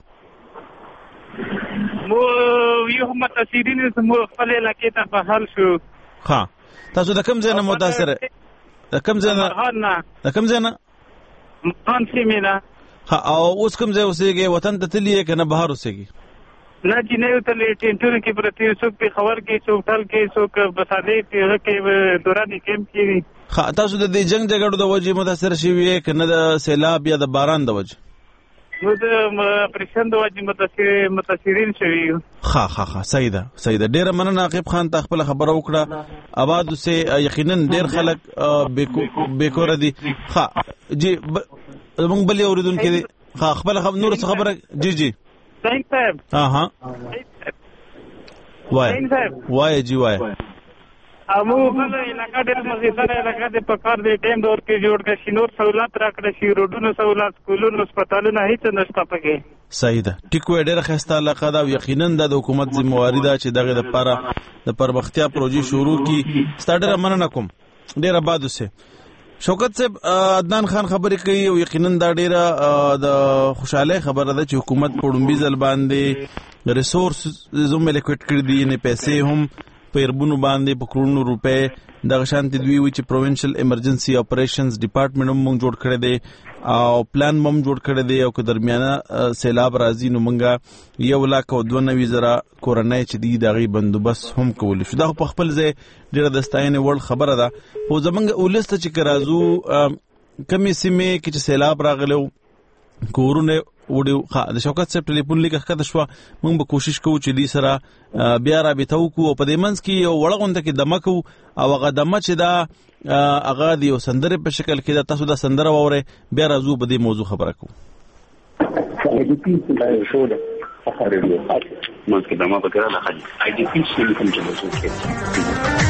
مو یو متاثرین مو خپل علاقې ته بحال شو. ها تاسو د کوم ځای نه متاثره د کوم ځای نه د کوم ځای نه مهان سیمې نه ها او اوس کوم ځای اوسېږئ وطن ته تللي یې که نه بهر اوسېږي؟ نه چې نه وتلې ټینټونو کې پرتې څوک پېښور کې څوک ټل کې څوک بسادې کې هغه کې دوران کیمپ کې. ها تاسو د دې جنګ جګړو د وجې متاثره شوي یې که نه د سیلاب یا د باران د وجې؟ نو د اپریشن د وجې متاثرین شوي یو. ها ها ها صحیح ده صحیح ده. ډېره مننه عقیب خان ته خپله خبره وکړه. آباد اوسې یقینا ډېر خلک بېکوره دي. ها جی زموږ بل یې اورېدونکي دي. ها خپله نور څه خبره جی جی سعید صاحب. ها ها وایه وایه جی وایه. امو بل علاقه ډېر مزیدار علاقه دی په کار دی ټایم دور کې جوړ کړی شي نور سہولت راکړی شي روډونو سہولت سکولونو هسپتالونه هېڅ نشته پکې. صحیح ده ټیک وایي ډېره ښایسته علاقه ده او یقینا دا د حکومت ذمهواري ده چې دغې دپاره د پرمختیا پروژې شروع کړي. ستا ډېره مننه کوم. ډېر آباد اوسې. شوکت صاحب عدنان خان خبرې کوي او یقینا دا ډیره د خوشاله خبره ده چې حکومت په ډومبي ځل باندې ریسورس زوم الیکویټ کړی دي نه پیسې هم په اربونو باندې په کروڑونو روپے د شانتي دوی وی چې پروینشل ایمرجنسي اپریشنز ډپارټمنټ هم جوړ کړی دی او پلان هم جوړ کړی دی او که درمیانه سیلاب راځي نو مونږه یو لاک او دوه نوي زره کورنۍ چې دی دغه بندوبست هم کولی شو. دا په خپل ځای ډیره د ستاینې وړ خبره ده. خو زمونږ ولسته چې کرازو کمی سیمې کې چې سیلاب راغلو کورونه وډیو د شوکت صاحب ټلیفون لیکه ښکته شوه، موږ به کوشش کوو چې دې سره بیا رابطه وکړو او په دې منځ کې یو وړه غونډه کې دمه کوو او هغه دمه چې دا هغه د یو سندرې په شکل کې ده. تاسو دا سندره واورئ بیا راځو په دې موضوع خبره کوو. منځ کې دمه به کړه حاجي آی ډي پی شي کوم چې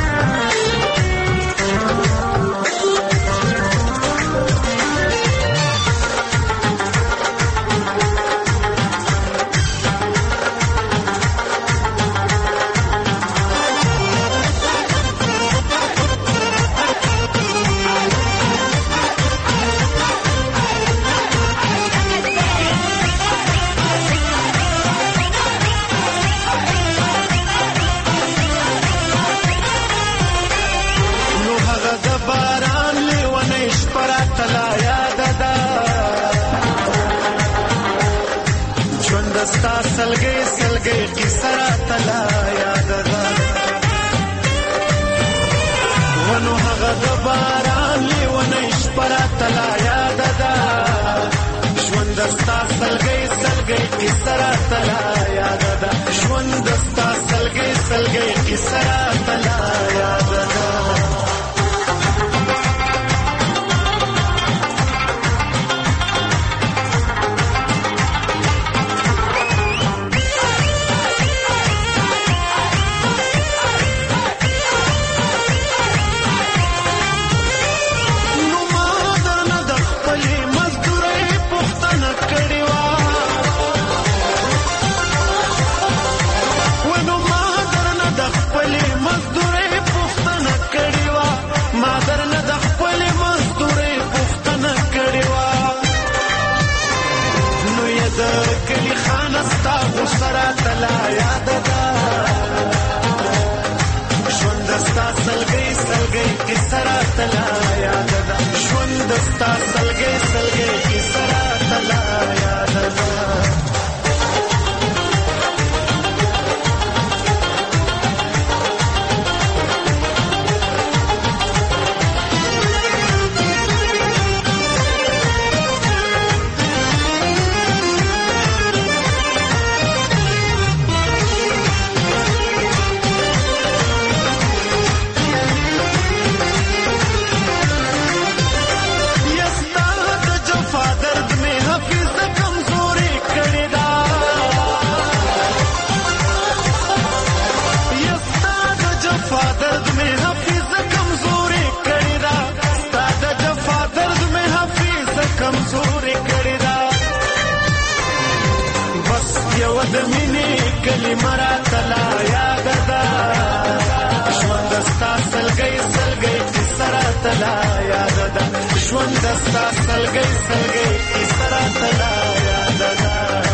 سلګي سلګي کی سرا تلا یاد ده ونو هغه د باران لیونه شپرا تلا یاد ده ژوند ستا سلګي سلګي کی سرا تلا یاد ده ژوند ستا سلګي سلګي کی سرا تلا یاد ده. سرا تلا یاد ده ژوند ستا سلګي سلګي کی سرا تلا یاد ده ژوند ستا سلګي سلګي کی سرا تلا یاد ده. د مینې کلمه راته لا یاد ده ژوند ستا سلګۍ سلګۍ کیسه راته لا یاد ده ژوند ستا سلګۍ سلګۍ کیسه راته لا یاد ده.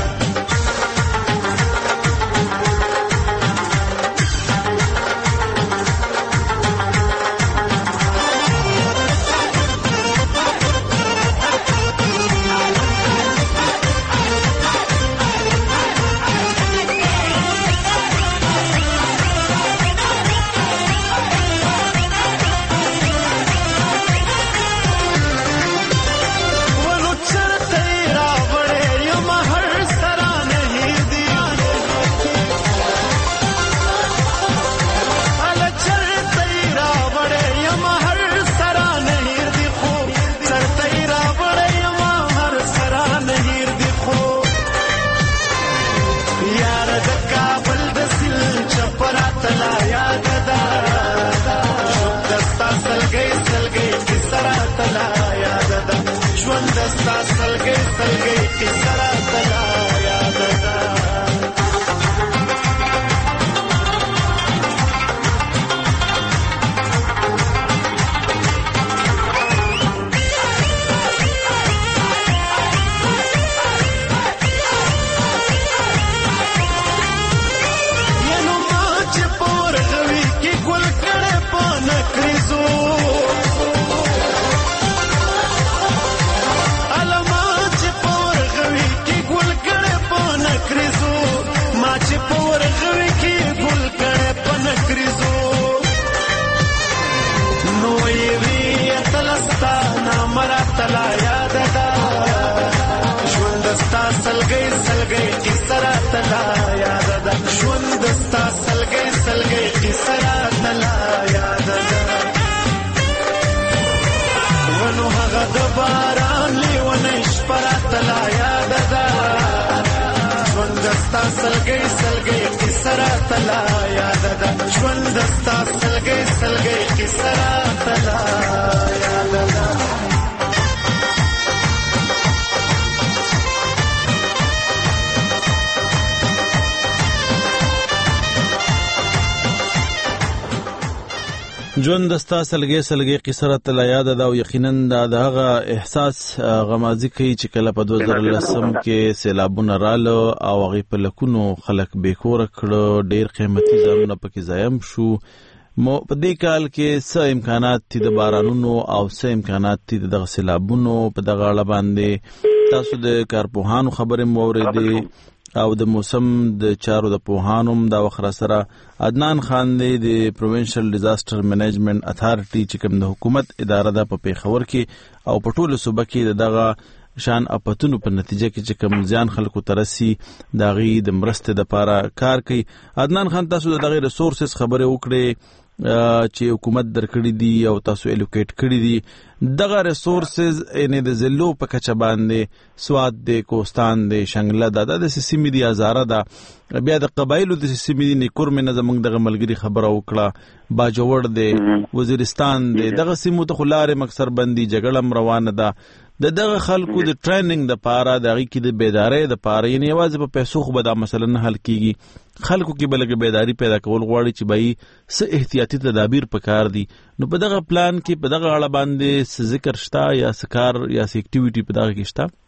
ژوند ستا سلګۍ سلګۍ کی سرا تلا یاد ده. سلګي کیسرا تلا یاد ده ژوند ستا سلګي سلګي کیسرا تلا یاد ده ونو هغه د باران لیونه شپرا تلا یاد ده ژوند ستا سلګي سلګي کیسرا تلا یاد ده ژوند ستا سلګي سلګي کیسرا تلا یاد ده ژوند دستا سلګي سلګي قصره تل یاد ده او یقینا دا هغه احساس غمازي کوي چې کله په دوه زره لسم کې سیلابونه رااله او هغه په لکونو خلک بیکور کړو ډیر قیمتي ځایونه پکې ضایع شو مو په دې کال کې څه امکانات دي د بارانونو او څه امکانات دي د سیلابونو په دغه اړه باندې تاسو د کارپوهانو خبرې موریدي او د موسم د چارو د پوهانوم دا وخره سره عدنان خان دی د پروینشل ډیزاستر منیجمنت اتھارټي چې کوم د حکومت اداره ده په پیښور کې او په ټولو صوبه کې دغه شان اپتونو په نتیجه کې چې کوم ځان خلکو ترسي دغه د مرسته د لپاره کار کوي. عدنان خان تاسو دغه ریسورسز خبره وکړي چې حکومت درکړي دي او تاسو الوکیټ کړي دي دغه ریسورسز ان د زلو په کچه باندې سواد د کوستان د شنګله د د سیمې دي هزاره ده بیا د قبایلو د سیمې دي نکور مې زمونږ دغه ملګری خبره وکړه باجوړ دی وزیرستان دی دغه سیمو ته خلاره مکسر بندي جګړه روانه ده د دغه خلکو د ټریننګ د پاره د هغې کې د بیدارۍ د پاره یعنې یوازې په پیسو خو به دا مسله نه حل کېږي خلکو کې به لږه بیداري پیدا کول غواړي چې به یې څه احتیاطي تدابیر پکار دي نو په دغه پلان کې په دغه اړه باندې څه ذکر شته یا څه کار یا څه اکټیویټي په دغه کې شته؟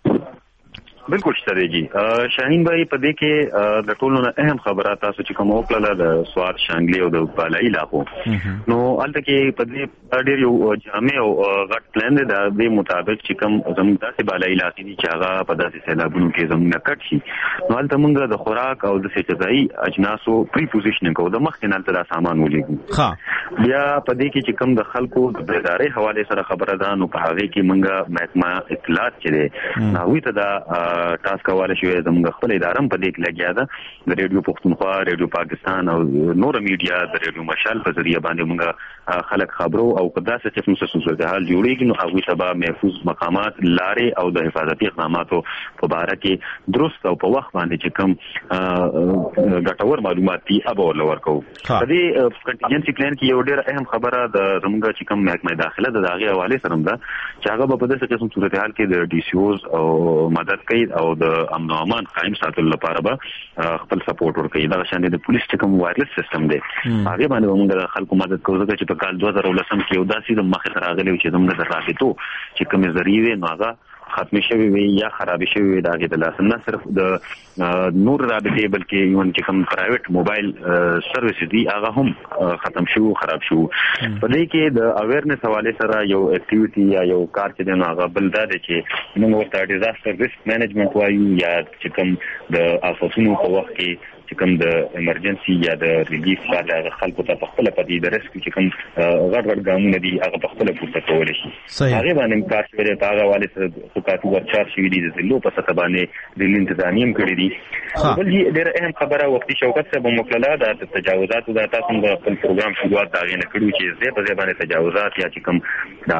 بالکل شته دی شاهین بھائی په دې کې د ټولو نه اهم خبره تاسو چې کوم وکړه د سواد شانګلي او د بالای علاقو نو البته کې په دې ډېر یو جامع او غټ پلان دی د دې مطابق چې کوم زموږ داسې بالای علاقې دي چې هغه په داسې سیلابونو کې زموږ نه کټ شي نو البته موږ د خوراک او د سچځای اجناسو پری پوزیشنینګ کو د مخکې نه تر سامان ولېږو ها بیا په دې کې چې کوم د خلکو د بیدارۍ حواله سره خبره ده نو په هغه کې موږ محکمه اطلاعات چې نه وي ته دا تاسو کولای شئ زموږ خپل اداره په دې کې لګیا ده د ریډیو پښتونخوا ریډیو پاکستان او نور میډیا د ریډیو مشال په ذریعہ باندې موږ خلک خبرو او کدا څه چې موږ سوسو ته حال جوړیږي نو هغه سبا محفوظ مقامات لارې او د حفاظتي اقداماتو په اړه کې درست او په وخت باندې چې کوم ګټور معلومات دي ابو ورکو په دې کنټینجنسي پلان کې یو ډېر اهم خبره د زموږ چې کوم محکمه داخله د داغه حواله سره ده چې هغه په دې څه صورتحال کې د ډي سی اوز او مدد کوي او د امن او امان قائم ساتلو لپاره به خپل سپورټ ورکوي دا شان د پولیس ټکم وایرلس سیستم دی هغه باندې موږ د خلکو مدد کوو چې په کال دوه زره لسم کې یو داسې د مخه راغلی چې زموږ د رابطو چې کوم ذریعہ نو هغه ختم شوی وي یا خراب شوی وي دا کې د لاس نه صرف د نور رابطې بلکې یو چې کوم پرایویټ موبایل سرویس دي هغه هم ختم شو خراب شو په دې کې د اویرنس حواله سره یو اکټیویټي یا یو کار چې د هغه بل دا دی چې موږ ورته ډیزاستر ریسک مینجمنت وایو یا چې کوم د آفاتونو په وخت کې چې کوم د ایمرجنسي یا د ریلیف لپاره خلکو ته په خپل پدې د ریسک چې کوم غړ غړ ګامونه دي هغه په خپل پورته کول شي هغه باندې کار شوی په هغه حواله سره حکومت ورچار شوی دي د لو په سطح باندې د انتظامیه کړی دي بل دې ډېر اهم خبره وختي شوکت صاحب مکلله د تجاوزات او د تاسو په خپل پروګرام شروعات دا غنه کړو چې زه په ځای باندې تجاوزات یا چې کوم دا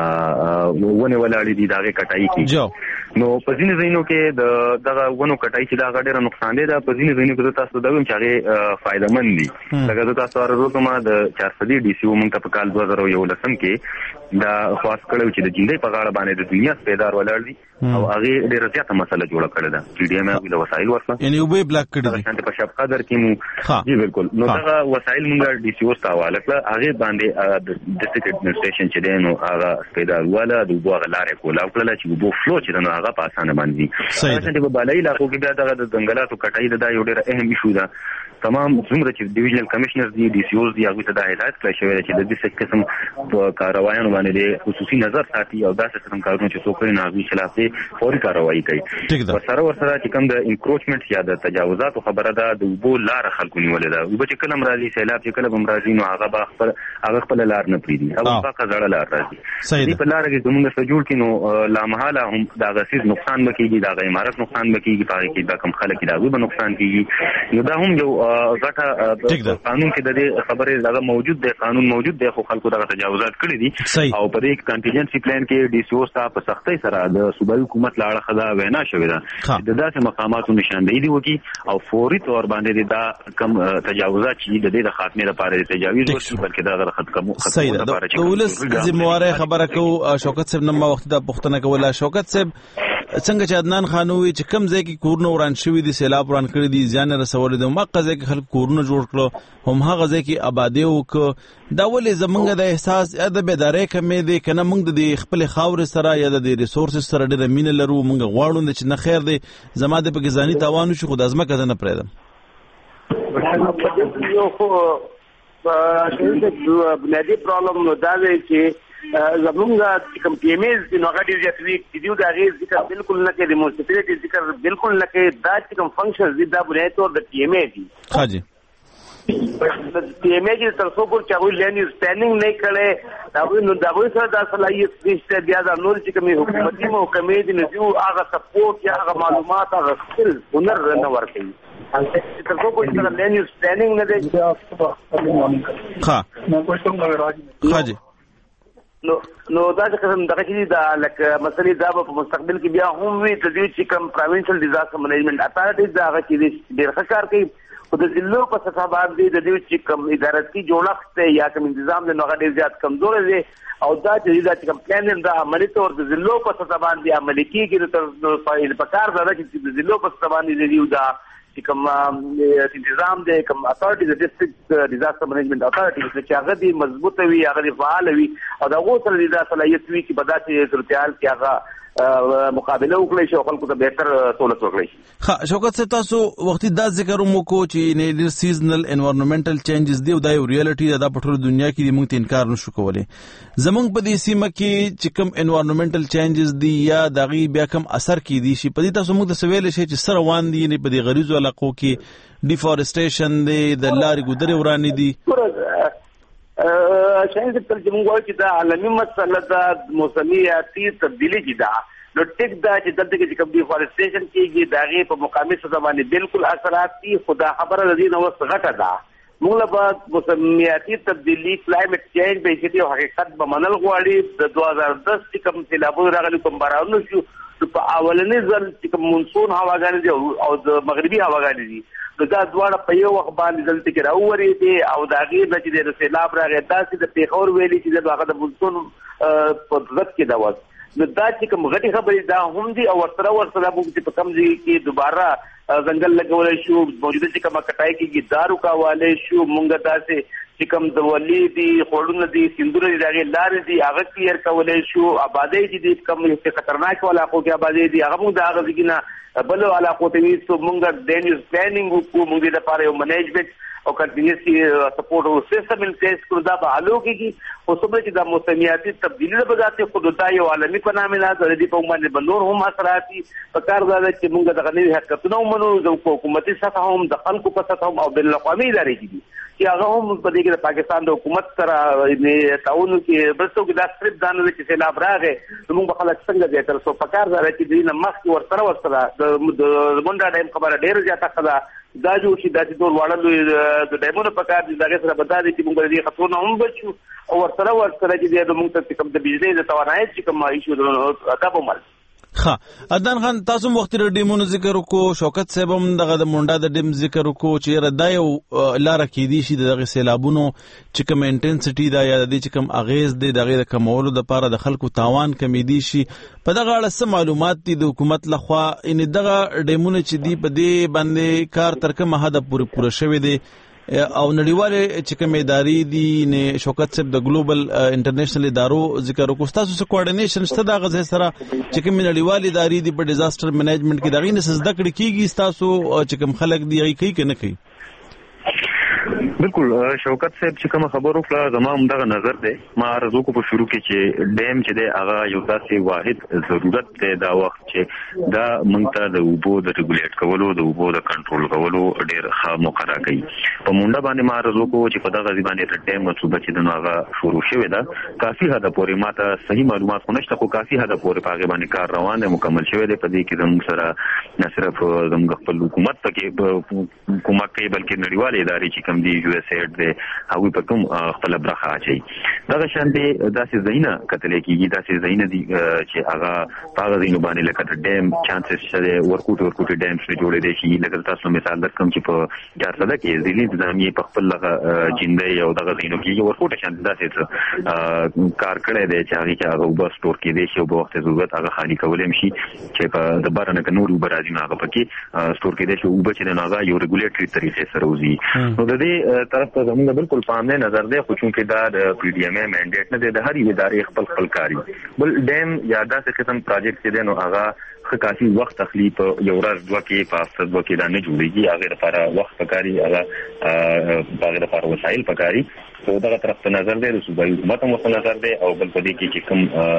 ونه ولاړې دي دا کټای کی نو په ځینې ځینو کې د دغه ونو کټای چې دا ډېر نقصان دی دا په ځینې ځینو کې تاسو دا ویم چې هغه فائدمن دي لکه تاسو ورته د چار سدي ډي سی او مونږ ته په کال دوه زره یو لسم کې دا خاص کړو چې د جندې په غاړه باندې د دنیا سپیدار ولاړ دي او هغه ډېر زیاته مسله جوړه کړې ده چې ډي ام ای له وسایل ورسره یعنی وبې بلاک کړی دي چې په شپ قدر کې مو جی بالکل نو دا وسایل مونږ ډي سی او ته حواله کړ هغه باندې د ډیسټریکټ اډمنسټریشن چې دی نو هغه سپیدار ولا د وبو غلارې کولا کړل چې وبو فلو چې نو هغه په اسانه باندې چې په بالای علاقو کې بیا د ځنګلاتو کټای دا یو ډېر اهم ایشو ده تمام څومره چې ډیویژنل کمشنر دي ډي سی اوز دي هغه ته د هدایت کړی شوی چې د دې قسم په کاروایانو باندې خصوصي نظر ساتي او داسې قسم کارونه چې څوک نه هغه خلاف دي فوري کاروایی کوي. سره ورسره چې کوم د انکروچمنت یا د تجاوزات خبره ده د وبو لار خلکو نیولې ده. وبو چې کله مرادي سیلاب چې کله مرادي نو هغه به خپل هغه خپل لار نه پریدي هغه به کزړه لار راځي. دې په لار کې کومه څه جوړ کینو لا محاله هم دا غسیز نقصان وکړي دا غي عمارت نقصان وکړي پاره کې دا کم خلک دا به نقصان کیږي. نو دا هم یو غټه قانون کې د دې خبره دا موجود دی قانون موجود دی خو خلکو دا تجاوزات کړی دي او په دې کنټینجنسي پلان کې ډي سی او ستا په سختۍ سره د صوبایي حکومت لاړه خدا وینا شوې ده د داسې مقاماتو نشاندهي دي وکړي او فوري تور باندې دا کم تجاوزات چې د دې د خاتمه لپاره د تجاوز ورشي بلکې دا غره ختمو ختمو لپاره چې ولس ذمہواره خبره کو شوکت صاحب نن ما وخت د پښتنه کوله. شوکت صاحب څنګه چې عدنان خانوي چې کم ځای کې کورونه وران شوي دي سیلاب وران کړی دي ځان رسول دي مقه ځای کې خلک کورونه جوړ کړو هم هغه ځای کې آبادی وکړه دا ولې زمونږ د احساس یا د بیدارۍ کمې دي کنه موږ د خپل خاور سره یا د ریسورسز سره ډېر مینه لرو موږ غواړو چې نه خیر دی زما د پاکستاني تاوان شي خو د ازمکه نه پرېدم. یو خو د بنیادی پرابلم نو دا دی چې زمونږ کوم پی ایم ایز د نوغه ډیر زیات وی چې دا غیر ذکر بالکل نه کوي د موسیقي ذکر بالکل نه کوي دا چې کوم فنکشنز دي دا بنیادی طور د پی ایم ای دي. ها جی د پی ایم ای چې تر څو پورې چې لین یوز پلانینګ نه کړي دا نو دا وایي سره د صلاحیت نشته بیا د نور چې کومي حکومتي محکمې دي نو هغه سپورټ یا هغه معلومات هغه خپل هنر نه ورکوي تر څو پورې چې لین یوز پلانینګ نه دی. ها ها جی نو نو دا چې کوم دغه چې دا لکه مسلې دا په مستقبل کې بیا هم وي د دې چې کوم پروینشل ډیزاستر منیجمنت اتارټیز دا هغه چې ډېر ښه کار کوي خو د ضلعو په سطح باندې د دې چې کوم ادارتي جوړښت یا کوم تنظیم د نوغه ډېر زیات کمزور دی او دا چې دا چې کوم پلان دا عملي تور د ضلعو په سطح باندې عملي کیږي تر فایل په کار دا چې د ضلعو په سطح باندې دی دا چې کوم تنظیم دی کوم اتارټي د ډیسټریکټ ډیزاستر منیجمنت اتارټي چې هغه دی مضبوطه وي هغه دی فعال وي او دا غو سره د صلاحیت وي چې په داسې صورتحال کې هغه مقابله وکړي شي او خلکو ته بهتر سہولت ورکړي شي. ها شوکت صاحب تاسو وختي دا ذکر مو کو چې نه سیزنل انوایرنمنټل چینجز دی او دا یو ریالټي دا په ټول دنیا کې موږ ته انکار نشو کولای. زمونږ په دې سیمه کې چې کوم انوایرنمنټل چینجز دی یا دغه بیا کوم اثر کې دي شي په دې تاسو موږ د سویل شي چې سره وان دي نه په دې غریزو علاقو کې ډیفورسټیشن دی د لارې ګودرې ورانی دي شاید ترجمه وایي چې دا عالمي مسله د موسمیاتي تبدیلی کې ده نو ټیک دا چې دلته کې کوم ډیفورسټیشن کېږي دا غي په مقامي سطح باندې بالکل اثرات دي خدا خبره د دې نو غټه ده موږ به موسمیاتي تبدیلی کلایمټ چینج به چې حقیقت به منل غواړي د دوه هزار دس کې کوم سیلابونه راغلي کوم بارانونه شو په اولنې ځل چې کوم مونسون هواګانې دي او د مغربي هواګانې دي نو دا دواړه په یو وخت باندې دلته کې راووري دي او دا غیر چې د سیلاب راغی داسې د پیښور ویلي چې د هغه د مونسون په ضد کې دا وځ نو دا چې کوم غټي خبرې دا هم دي او ورسره ورسره موږ په کوم ځای کې دوباره ځنګل لګولای شو موجوده چې کومه کټای کې دارو کاواله شو مونږ داسې چې کوم د ولي دي خورونه دي سندونه دي دغه لارې دي هغه کلیر کولای شو آبادی دي کوم یو خطرناک علاقو کې آبادی دي هغه موږ د هغه ځګینه بل علاقو ته ویسو مونږ د نیوز پلانینګ وکړو موږ د لپاره یو منیجمنت او کنټینیوسلی سپورټ او سیستم ان پلیس کړو دا به حلو کېږي خو څومره چې د موسمیاتي تبدیلی نه بګاتې خو دا یو عالمي فنامنا ده د دې په باندې به نور هم اثرات دي په کار دا چې موږ دغه نوي حرکتونه ومنو د حکومتي سطح هم د خلکو په سطح هم او بین الاقوامي ادارې کې دي چې هغه هم په دې کې د پاکستان د حکومت سره تعاون کې برسو کې دا صرف دا نه چې سیلاب راغی نو موږ خلک څنګه دې تر څو په کار دا چې دې نه مخکې ورسره ورسره د منډه ډایم خبره ډېر زیاته خدا دا جوړ شي دا چې ټول واړه د ډایمونو په کار دي دغه سره بدا دي چې موږ دې خطرونه هم بچو او ورسره ورسره چې د موږ ته کوم د بجلی د توانایي چې کوم ایشو د ادب عمل ها ادان خان تاسو وخت ډیمونو ذکر وکړو شوکت صاحب هم دغه د مونډه د ډیم ذکر وکړو چې ردا یو لار کې دي شي دغه سیلابونو چې کوم انټنسټي دا یا د چې کوم اغیز دی دغه د کمولو د لپاره د خلکو تاوان کمی دي شي په دغه اړه څه معلومات دي د حکومت لخوا ان دغه ډیمونو چې دی په دې باندې کار تر کومه حد پوره پوره شوی دی او نړیواله چې کوم ادارې دي نه شوکت صاحب د ګلوبل انټرنیشنل ادارو ذکر وکړو تاسو سره کوارډینیشن شته د غزه سره چې کوم نړیواله ادارې دي په ډیزاستر منیجمنت کې دغه نه زده کړی کیږي تاسو چې کوم خلک دی کوي کنه کوي بالکل شوکت صاحب چې کوم خبرو کړه زما هم دغه نظر دی. ما عرض وکړو په شروع کې چې ډیم چې دی هغه یو داسې واحد ضرورت دی دا وخت چې دا موږ ته د اوبو د ریګولیټ کولو د اوبو د کنټرول کولو ډېر ښه موقع راکوي. په مونډه باندې ما عرض وکړو چې په دغه ځای د ډیم منصوبه چې د هغه شروع شوې ده کافي حد پورې ماته صحیح معلومات خو نشته، خو کافي حد پورې په هغې باندې کار روان دی، مکمل شوی دی. په دې کې زموږ سره نه صرف زموږ خپل حکومت پکې کومک کوي بلکې نړیوالې ادارې چې کوم دي یو اس ایډ دی هغوی په کوم خپله برخه اچوي. دغه شانتې داسې ځایونه کتلی کېږي، داسې ځایونه دي چې هغه په هغه ځایونو باندې لکه د ډیم چانسز شته دی، ورکوټ ورکوټې ډیم پرې جوړېدی شي. لکه تاسو مثال درکړم چې په چارسده کې ضلعي انتظامیې په خپل دغه جیندۍ او دغه ځایونو کې ورکوټه شانتې داسې کار کړی دی چې هغې کې هغه اوبه سټور کېدی شي او په وخت ضرورت هغه خالي کولی هم شي چې په د باره نه که نور اوبه راځي نو هغه پکې سټور کېدی شي. اوبه چې دی نو هغه یو ریګولیټري طریقې سره وځي. نو د دې طرف ته زموږ بالکل پام نه نظر دی، خو چونکې دا د پی ډي ایم اے منډیټ نه دی، د هر یوې ادارې خپل خپل کار وي. بل ډیم یا داسې قسم پروجیکټ چې دی نو هغه ښه کافي وخت اخلي، په یو ورځ دوه کې په هفته دوه کې دا نه جوړېږي. هغې لپاره وخت پکاري، هغه د هغې لپاره وسایل پکاري. نو دغه طرف ته نظر دی، د صوبایي حکومت هم ورته نظر دی او بل په دې کې چې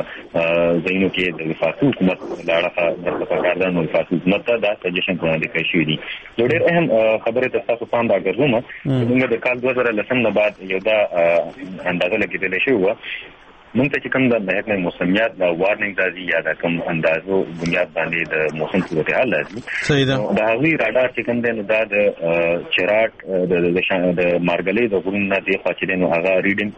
کوم ځایونو کې د وفاقي حکومت له اړخه درته پکار ده نو وفاقي حکومت ته دا سجیشن وړاندې کړی شوي دي. یو ډېر اهم خبرې ته ستاسو پام راګرځوم چې موږ د کال دوه زره لسم نه بعد یو دا اندازه لګېدلی شوې وه موږ ته چې کوم د محکمې موسمیات د وارننګ راځي یا د کوم اندازو بنیاد باندې د موسم صورتحال راځي، د هغوی راډار چې کوم دی نو دا د چراټ د مارګلۍ د غرونو نه دې خوا چې دی نو هغه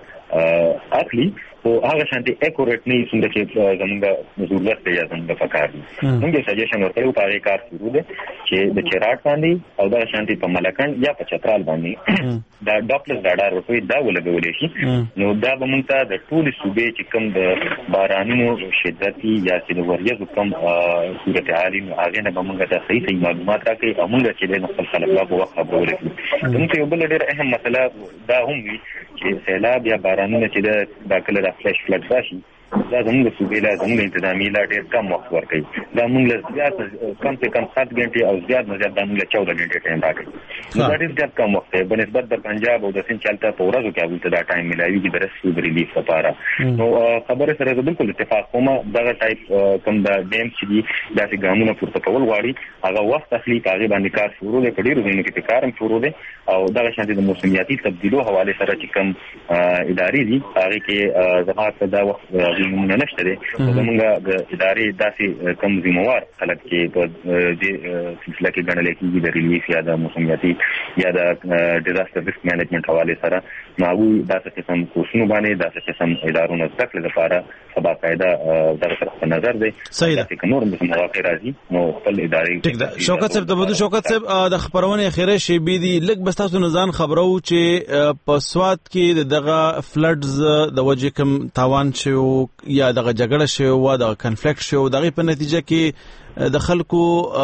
ریډینګ اخلي، خو هغه شانتې اکورېټ نه وي څومره چې زموږ ضرورت دی یا زموږ پکار دي. موږ یې سجیشن ورکړی په هغې کار شروع دی چې د چراټ باندې او دغه شانتې په ملکنډ یا په چترال باندې دا ډاپلس راډار ورکوي، دا ولګولی شي. نو دا به موږ ته د ټولې صوبې چې کوم د بارانونو شدت یا چې د وریځو کوم صورتحال نو هغې نه به موږ ته صحیح صحیح معلومات راکوي او موږ چې دی نو خپل خلک به په وخت خبرولې کړو. زموږ یو بل ډېر اهم مسله دا هم وي چې سیلاب یا بارانونه چې دا کله را فلش فلډ راشي دا زموږ د صوبې له زموږ انتظامي له ډېر کم وخت ورکوي. دا موږ له زیات کم سے کم سات ګنټې او زیات نه زیات دا موږ له چوده ګنټې ټایم راکوي. نو دا ډېر زیات کم وخت دی بنسبت د پنجاب او د سیند چې هلته په ورځو کې هغوی ته دا ټایم میلاویږي د رسیو د ریلیف لپاره. نو خبرې سره زه بالکل اتفاق کوم، دغه ټایپ کوم د ډیم چې دي داسې ګامونه پورته کول غواړي، هغه وخت اخلي، په هغې باندې کار شروع دی، په ډېرو ځایونو کې پرې کار هم شروع دی او دغه شانتې د موسمیاتي تبدیلو حوالې سره چې کوم ادارې دي هغې کې زما ته دا وخت هغوی نومونه نشته دی. زموږ د ادارې داسې کم ذمهوار خلک چې په دې سلسله کې ګڼلی کېږي د ریلیف یا د موسمیاتي یا د ډیزاسټر ریسک مینجمنټ حوالې سره، نو هغوی داسې قسم کورسونو باندې داسې قسم ادارو نه زده کړې لپاره په باقاعده دغه طرف ته نظر دی. داسې که نور هم مواقع راځي نو خپل ادارې. ټیک ده شوکت صاحب، د بدو شوکت صاحب د خپرونې اخیری شیبې دي، لږ به ستاسو نه ځان خبرو چې په سوات کې د دغه فلډز د وجې کوم تاوان شوی یا دغه جګړه شوی وه، دغه کنفلیکټ شوی، د هغې په نتیجه کې د خلکو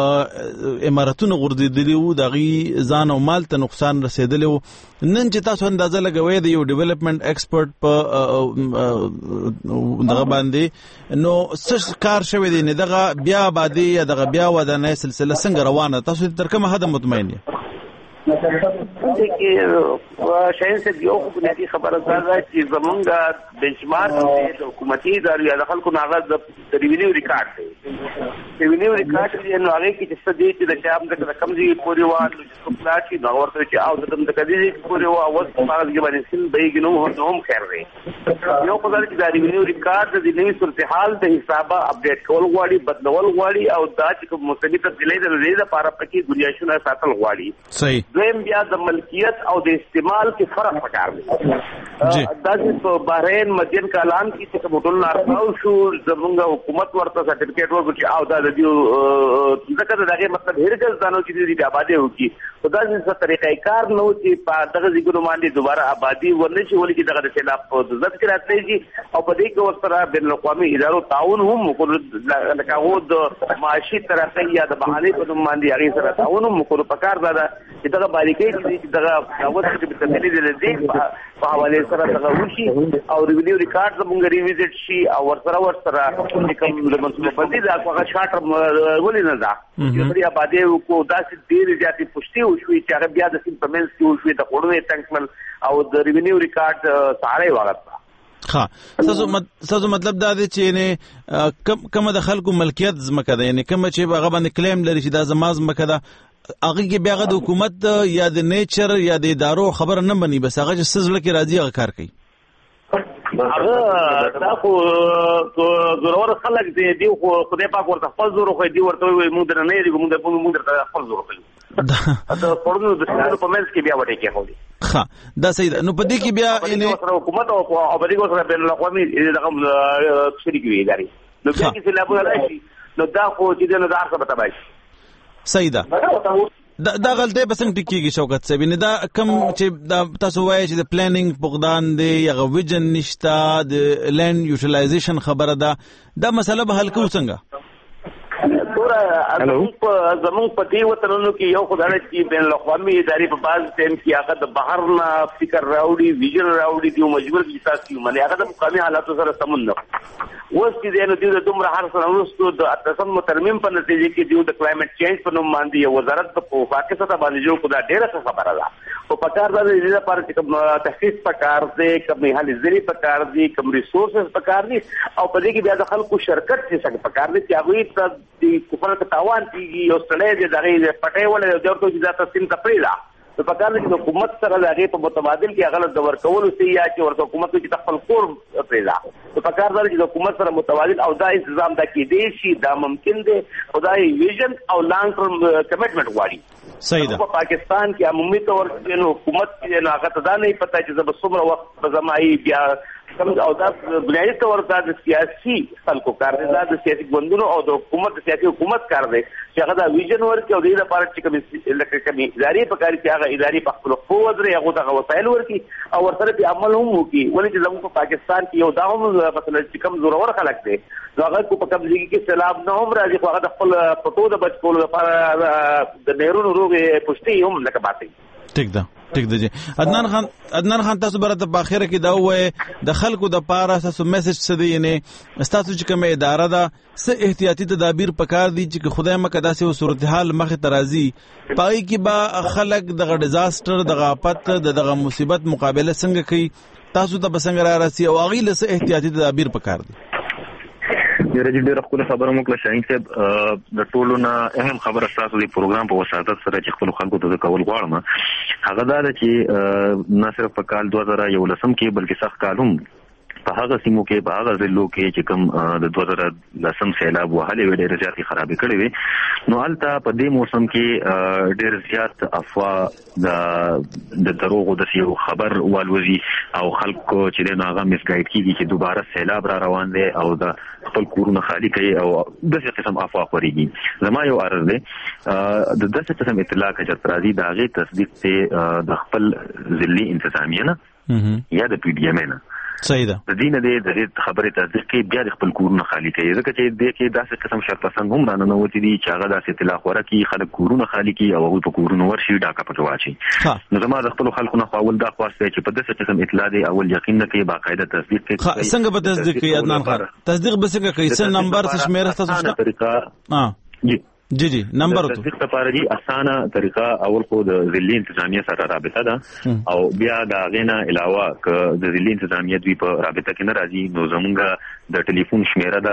عمارتونه غورځېدلي وو، د هغې ځان او مال ته نقصان رسېدلی وو. نن چې تاسو اندازه لګوئ د یو ډیولپمنټ ایکسپرټ په دغه باندې، نو څه کار شوی دی؟ نه دغه بیا آبادي یا دغه بیا ودانۍ سلسله څنګه روانه؟ تاسو تر کومه حده مطمئن یې؟ شاید صاحب یو خو بنیادي خبره دا ده چې زمونږ بنچمارک دی د حکومتي ادارو یا د خلکو نه هغه د ریونیو ریکارډ دی. ریونیو ریکارډ دی نو هغې کې چې څه دی چې د چا هم د کم ځای پورې وه نو چې څوک لاړ شي نو هغه ورته چې او د د کدې ځای پورې وه اوس په هغه ځای باندې سیند بهیږي نو هم خیر دی. یو خو دا چې دا ریونیو ریکارډ د نوي صورتحال د حسابه اپډیټ کول غواړي، بدلول غواړي او دا چې کوم موسمي تبدیلۍ د دې لپاره پکې ګنجایشونه ساتل غواړي. صحیح. دویم بیا د ملکیت او د استعمال کې فرق پکار دی. دا چې په بحرین مدین کا اعلان کې چې کوم ټول نارساو شو زمونږ حکومت ورته سرټیفیکیټ ورکړي چې او دا د دې ځکه دا هغه مطلب هرګز دانو چې دې آبادی وکړي، خو دا چې طریقې کار نو چې په دغه ځګونو باندې دوباره آبادی ورنه شي ولې چې دغه د سیلاب په ضد کې راتلی شي او په دې کې اوس سره بین الاقوامي ادارو تعاون هم وکړو، لکه هغو د معاشي ترقۍ یا د بحالۍ په نوم باندې هغې سره تعاون هم وکړو. په کار دا ده چې دغه دغه باریکۍ چې دغه اوس چې تفصیلي دي په حواله سره دغه وشي او ریویو ریکارډ زموږ ریویزټ شي او ورسره ورسره کوم د منصوبه بندي دا هغه شارټر ولې نه ده چې په آبادی کو داسې ډیر زیاتې پښتي او شوي چې هغه بیا د سیمپټمز کې او شوي د قوړنې ټانکمن او د ریویو ریکارډ ساره واغتا ها تاسو تاسو مطلب دا دی چې نه کم کم د خلکو ملکیت زمکه ده یعنی کوم چې هغه باندې کلیم لري چې دا زما زمکه ده هغه کې بیا د حکومت یا د نیچر یا د ادارو خبر نه بني بس هغه چې سزله کې راځي هغه کار کوي هغه دا خو ضرور خلک دی دی خو خدای پاک ورته خپل زور خو دی ورته وي موږ نه یې موږ د موږ درته خپل زور کوي دا پرونو د ستاسو په منځ کې بیا وټی کې هولي ها دا صحیح ده نو په دې کې بیا یعنی حکومت او په دې سره بین الاقوامي دغه شریک وي اداري نو بیا کې سلابونه راشي نو دا خو چې د نظر څخه تبعي صحیح ده دا دا غلطه به څنګه ټکیږي شوکت صاحب نه دا کم چې تاسو وایي چې د پلانینګ فقدان دی یا ویژن نشتا د لینډ یوټیلایزیشن خبره ده دا مسله به حل کوو څنګه زمونږ په دې وطنونو کې یو خدای چې بین الاقوامي ادارې په باز ټیم کې هغه د بهر نه فکر راوړي ویژن راوړي دی مجبور دي تاسو باندې هغه د مقامي حالاتو سره سمون نه اوس چې د نو د دومره هر سره ورستو د اتسم ترمیم په نتیجه کې د کلایمټ چینج په نوم باندې وزارت په پاکستان باندې جو خدای ډیره خبره ده او په کار د دې لپاره چې کوم تحقیق په کار دی کوم حل ځری په کار دی کوم ریسورسز په کار دي او په دې کې بیا د خلکو شرکت چې په کار دي چې هغه ته د کوپر تاوان کیږي او ستړي دي دغه پټې ولې د ورته چې دا تسلیم تپریلا په پکار دي چې حکومت سره دغه په متبادل کې هغه د ورکول سي یا چې ورته حکومت چې خپل کور پریلا په پکار دي چې حکومت سره متبادل او دا انتظام د کې دي شي دا ممکن دي خدای ویژن او لانګ ټرم کمټمنټ غواړي صحیح ده په پاکستان کې عمومي تور کې حکومت کې نه هغه ته نه پته چې زب څومره وخت په زمای بیا کوم او دا بنیادی تور د سیاسي خلکو کار دی د سیاسي ګوندونو او د حکومت د سیاسي حکومت کار دی چې هغه د ویژن ورکړي او د دې لپاره چې کوم لکه کوم اداري په کار کې هغه اداري په خپل خو ودرې هغه د وسایل ورکړي او ورسره په عمل هم وکړي ولې چې زموږ په پاکستان کې یو دا هم مثلا چې کوم زورور خلک دي هغه کو په کوم ځای کې سیلاب نه هم راځي خو هغه د خپل پټو د بچکول لپاره د نیرونو روغې پښتي هم لکه باتي ټیک ده ټیک ده جی عدنان خان عدنان خان تاسو برته په اخره کې دا وې د خلکو د پاره تاسو میسج څه دی یعنی تاسو چې کومه اداره ده څه احتیاطي تدابیر پکار دي چې خدای مکه داسې صورتحال مخه ترازی پای کې با خلک د ډیزاستر د غاپت د مصیبت مقابله څنګه کوي تاسو ته بسنګ را راسي او غیله څه احتیاطي تدابیر پکار دي ډیره ډیره خپل خبره موکله شاهین صاحب د ټولو نه اهم خبره تاسو د پروګرام په وساتت سره چې خپل خلکو ته کول غواړم هغه دا چې نه صرف په کال دوه زره یولسم کې بلکې سخت کال هم په هغه سیمو کې په هغه ضلعو کې چې کوم د دوه زره لسم سیلاب وهلې وې ډېرې زیاتې خرابې کړې وې نو هلته په دې موسم کې ډېر زیات افوا د د دروغو د یو خبر والوزي او خلکو چې د هغه مسګایډ کیږي چې دوباره سیلاب را روان دی او د خپل کورونه خالی کوي او دغه قسم افوا خوريږي زما یو عرض دی د دغه قسم اطلاع کچت راځي دا غي تصدیق ته د خپل ضلعي انتظامیه نه یا د پی ډی ایم نه صحیح ده د دین دې د خبره تصدیق کې بیا خپل کورونه خالی کوي ځکه چې د کې داسې قسم شرط پسند هم رانه نوتی دي چې هغه داسې اطلاع خوره کوي خلک کورونه خالی کوي او هغه په کورونو ورشي ډاکا پټ واچي نو زما د خپل خلکو نه خپل دا خواسته چې په داسې قسم اطلاع دی اول یقین نه کوي باقاعده تصدیق کوي څنګه به تصدیق کوي عدنان خان تصدیق به څنګه کوي څه نمبر څه شمیره تاسو څه طریقه ها جی جی جی نمبر تو تصدیق لپاره دي اسانه طریقه اول خو د ضلعي انتظامیه سره رابطه ده او بیا دا غینا علاوه ک د ضلعي انتظامیه دوی په رابطه کې نه راځي نو زمونږ د ټلیفون شمیره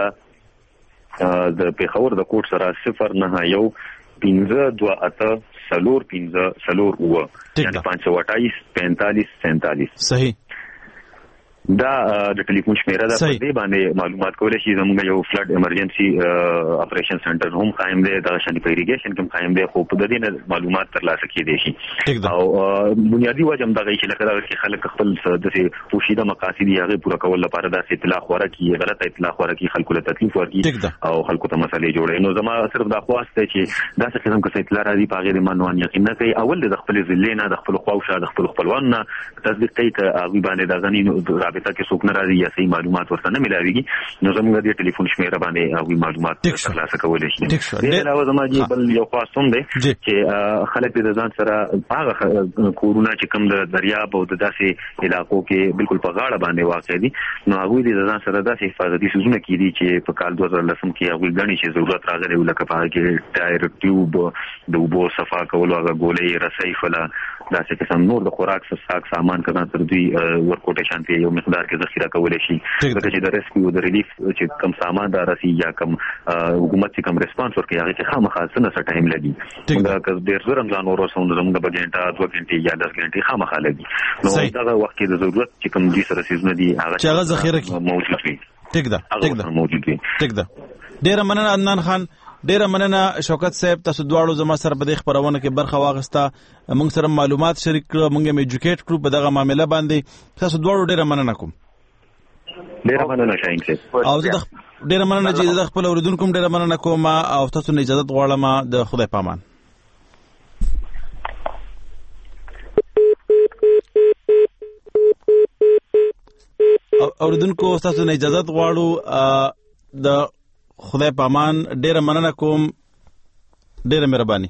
ده د پیښور د کوټ سره صفر نه یو پنځه دوه اته سلور پنځه سلور و یعنی پانچ سو اٹھائیس پینتالیس سینتالیس صحیح دا د ټلیفون شمیره ده په دې باندې معلومات کولای شي زموږ یو فلډ ایمرجنسي اپریشن سنټر هم قائم دی د شان په ایریګیشن کې قائم دی خو په دې نه معلومات ترلاسه کیدي شي او بنیادی وجه هم دغه چې لکه دا خلک خپل د پوشیده مقاصد هغه پوره کول لپاره د اطلاع خوره کی غلط اطلاع خوره کی خلکو له تکلیف ورکړي او خلکو ته مسالې جوړي نو زما صرف دا خواسته چې دا څه قسم کې اطلاع راځي په غیر منوان یقین نه کوي اول د خپل ضلع نه د خپل خواوشه د خپل خپلوان نه تصدیق کوي چې هغه باندې د غنی رابطه کې څوک نه راځي یا صحیح معلومات ورته نه ملاويږي نو زموږ د ټلیفون شمیره باندې هغه معلومات ترلاسه کولی شي. د علاوه زما جی بل یو خاص هم دی چې خلک د ځان سره هغه کورونه چې کوم د دریاب او د داسې علاقو کې بالکل په غاړه باندې واقع دي نو هغه د ځان سره داسې حفاظتي سوزونه کیدي چې په کال دوه زره لسم کې هغه غني چې ضرورت راغلی ولکه په کې ټایر ټیوب د اوبو صفا کول او غولې رسۍ فلا داسې قسم نور د خوراک ساک سامان کنا تر دوی ورکوټه شانتي یو مقدار کې ذخیره کولای شي لکه چې د ریسکیو د ریلیف چې کم سامان دا راسي یا کم حکومت چې کم ریسپانس ورکړي هغه کې خامخا څنګه څه ټایم لګي دا که ډیر زور رمضان ورسونه زموږ د بجنټا دوه غنټې یا دس غنټې خامخا لګي نو دا وخت کې د ضرورت چې کم دي سره سيزونه دي هغه ذخیره موجود وي. ټیک ده ټیک ده موجود وي. ټیک ده. ډیر مننه عدنان خان، ډیره مننه شوکت صاحب، تاسو دواړو زما سره په دې خبرونه کې برخه واغسته، موږ سره معلومات شریک کړو، موږ یې ایجوکیټ کړو په دغه معاملې باندې. تاسو دواړو ډیره مننه کوم. ډیره مننه شاهین صاحب. او زه ډیره مننه چې زه خپل اوریدونکو ډیره مننه کوم او تاسو نه اجازه غواړم د خدای پامان. اوریدونکو تاسو نه اجازه غواړو د خدای پامان، ډیره مننه کوم، ډیره مهرباني.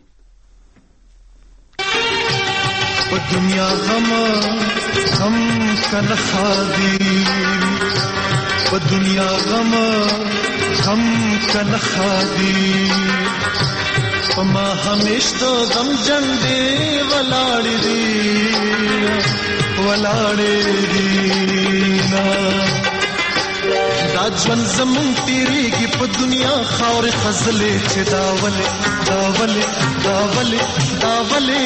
په دنیا غم غم کله خادي، په دنیا غم غم کله خادي، په ما همیش د غم جنډې ولاړې دي ولاړې دي نا دا ژوند زمون تیریږي په دنیا خاورې خزلې چې داولې داولې داولې داولې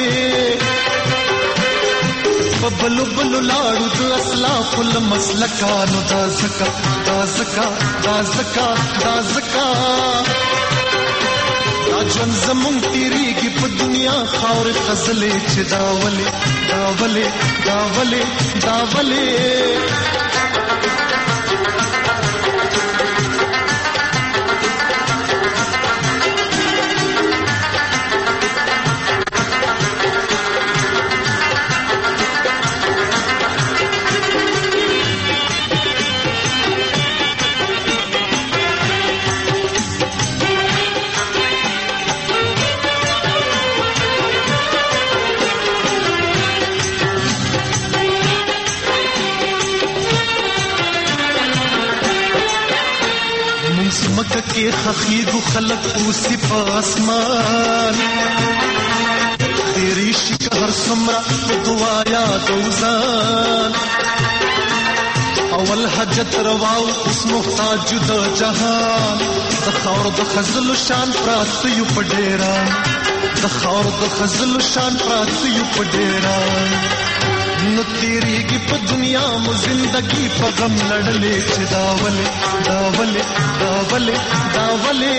په بلو بلو لاړو د اسلافو له مسلکانو دا زکا دا زکا دا زکا دا زکا دا ژوند زمون تیریږي په دنیا خاورې خزلې چې داولې داولې داولې داولې مکه کې خخیدو خلق اوسې په اسمان، تیری شي هر څومره په دعا یادو ځان، اول حاجت رواو اوس محتاج د جهان، د خاور د خزلو شان پراته یو په ډیرا، د خاور د خزلو شان پراته یو په ډیرا، نو تیریږي په دنیا مو زندگی په غم لړلې چې داولې داولې داولې داولې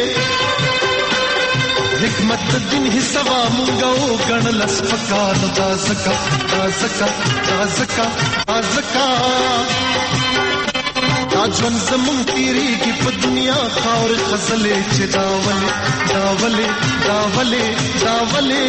حکمت دین حسابا مونږه او ګڼل سپکانو دا زکا دا زکا دا زکا دا زکا دا ژوند زمون تیریږي په دنیا خاورې خزلې چې داولې داولې داولې داولې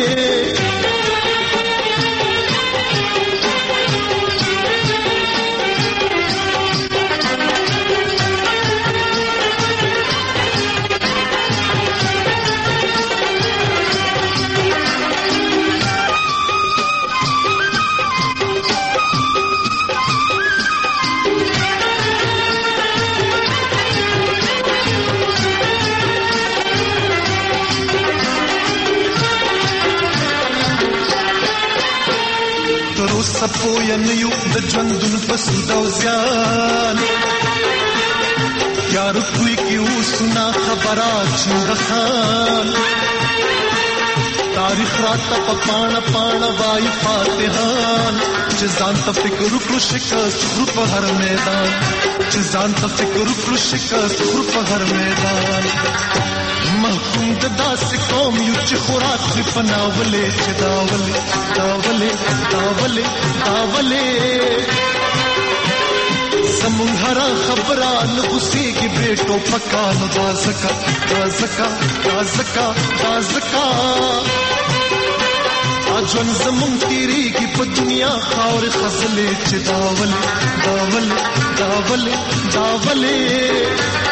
سپو ینیو د ژوندون په سود او زیان، یار کوئی کیو سنا خبرات چنګ خان، تاریخ راته په پاڼه پاڼه وای فاتحان، چې ځان ته فکر وکړو شکست خور په هر میدان، چې ځان ته فکر وکړو شکست خور په هر میدان، محکوم د داسې قوم یو چې خوراک خوري په ناولې چې داولې داولې داولې داولې زمونږ هره خبره نه غوسېږي بیټو پکانو دا زکا دا زکا دا زکا دا زکا دا ژوند زمون تیریږي په دنیا خاورې خزلې چې داول داول داول داول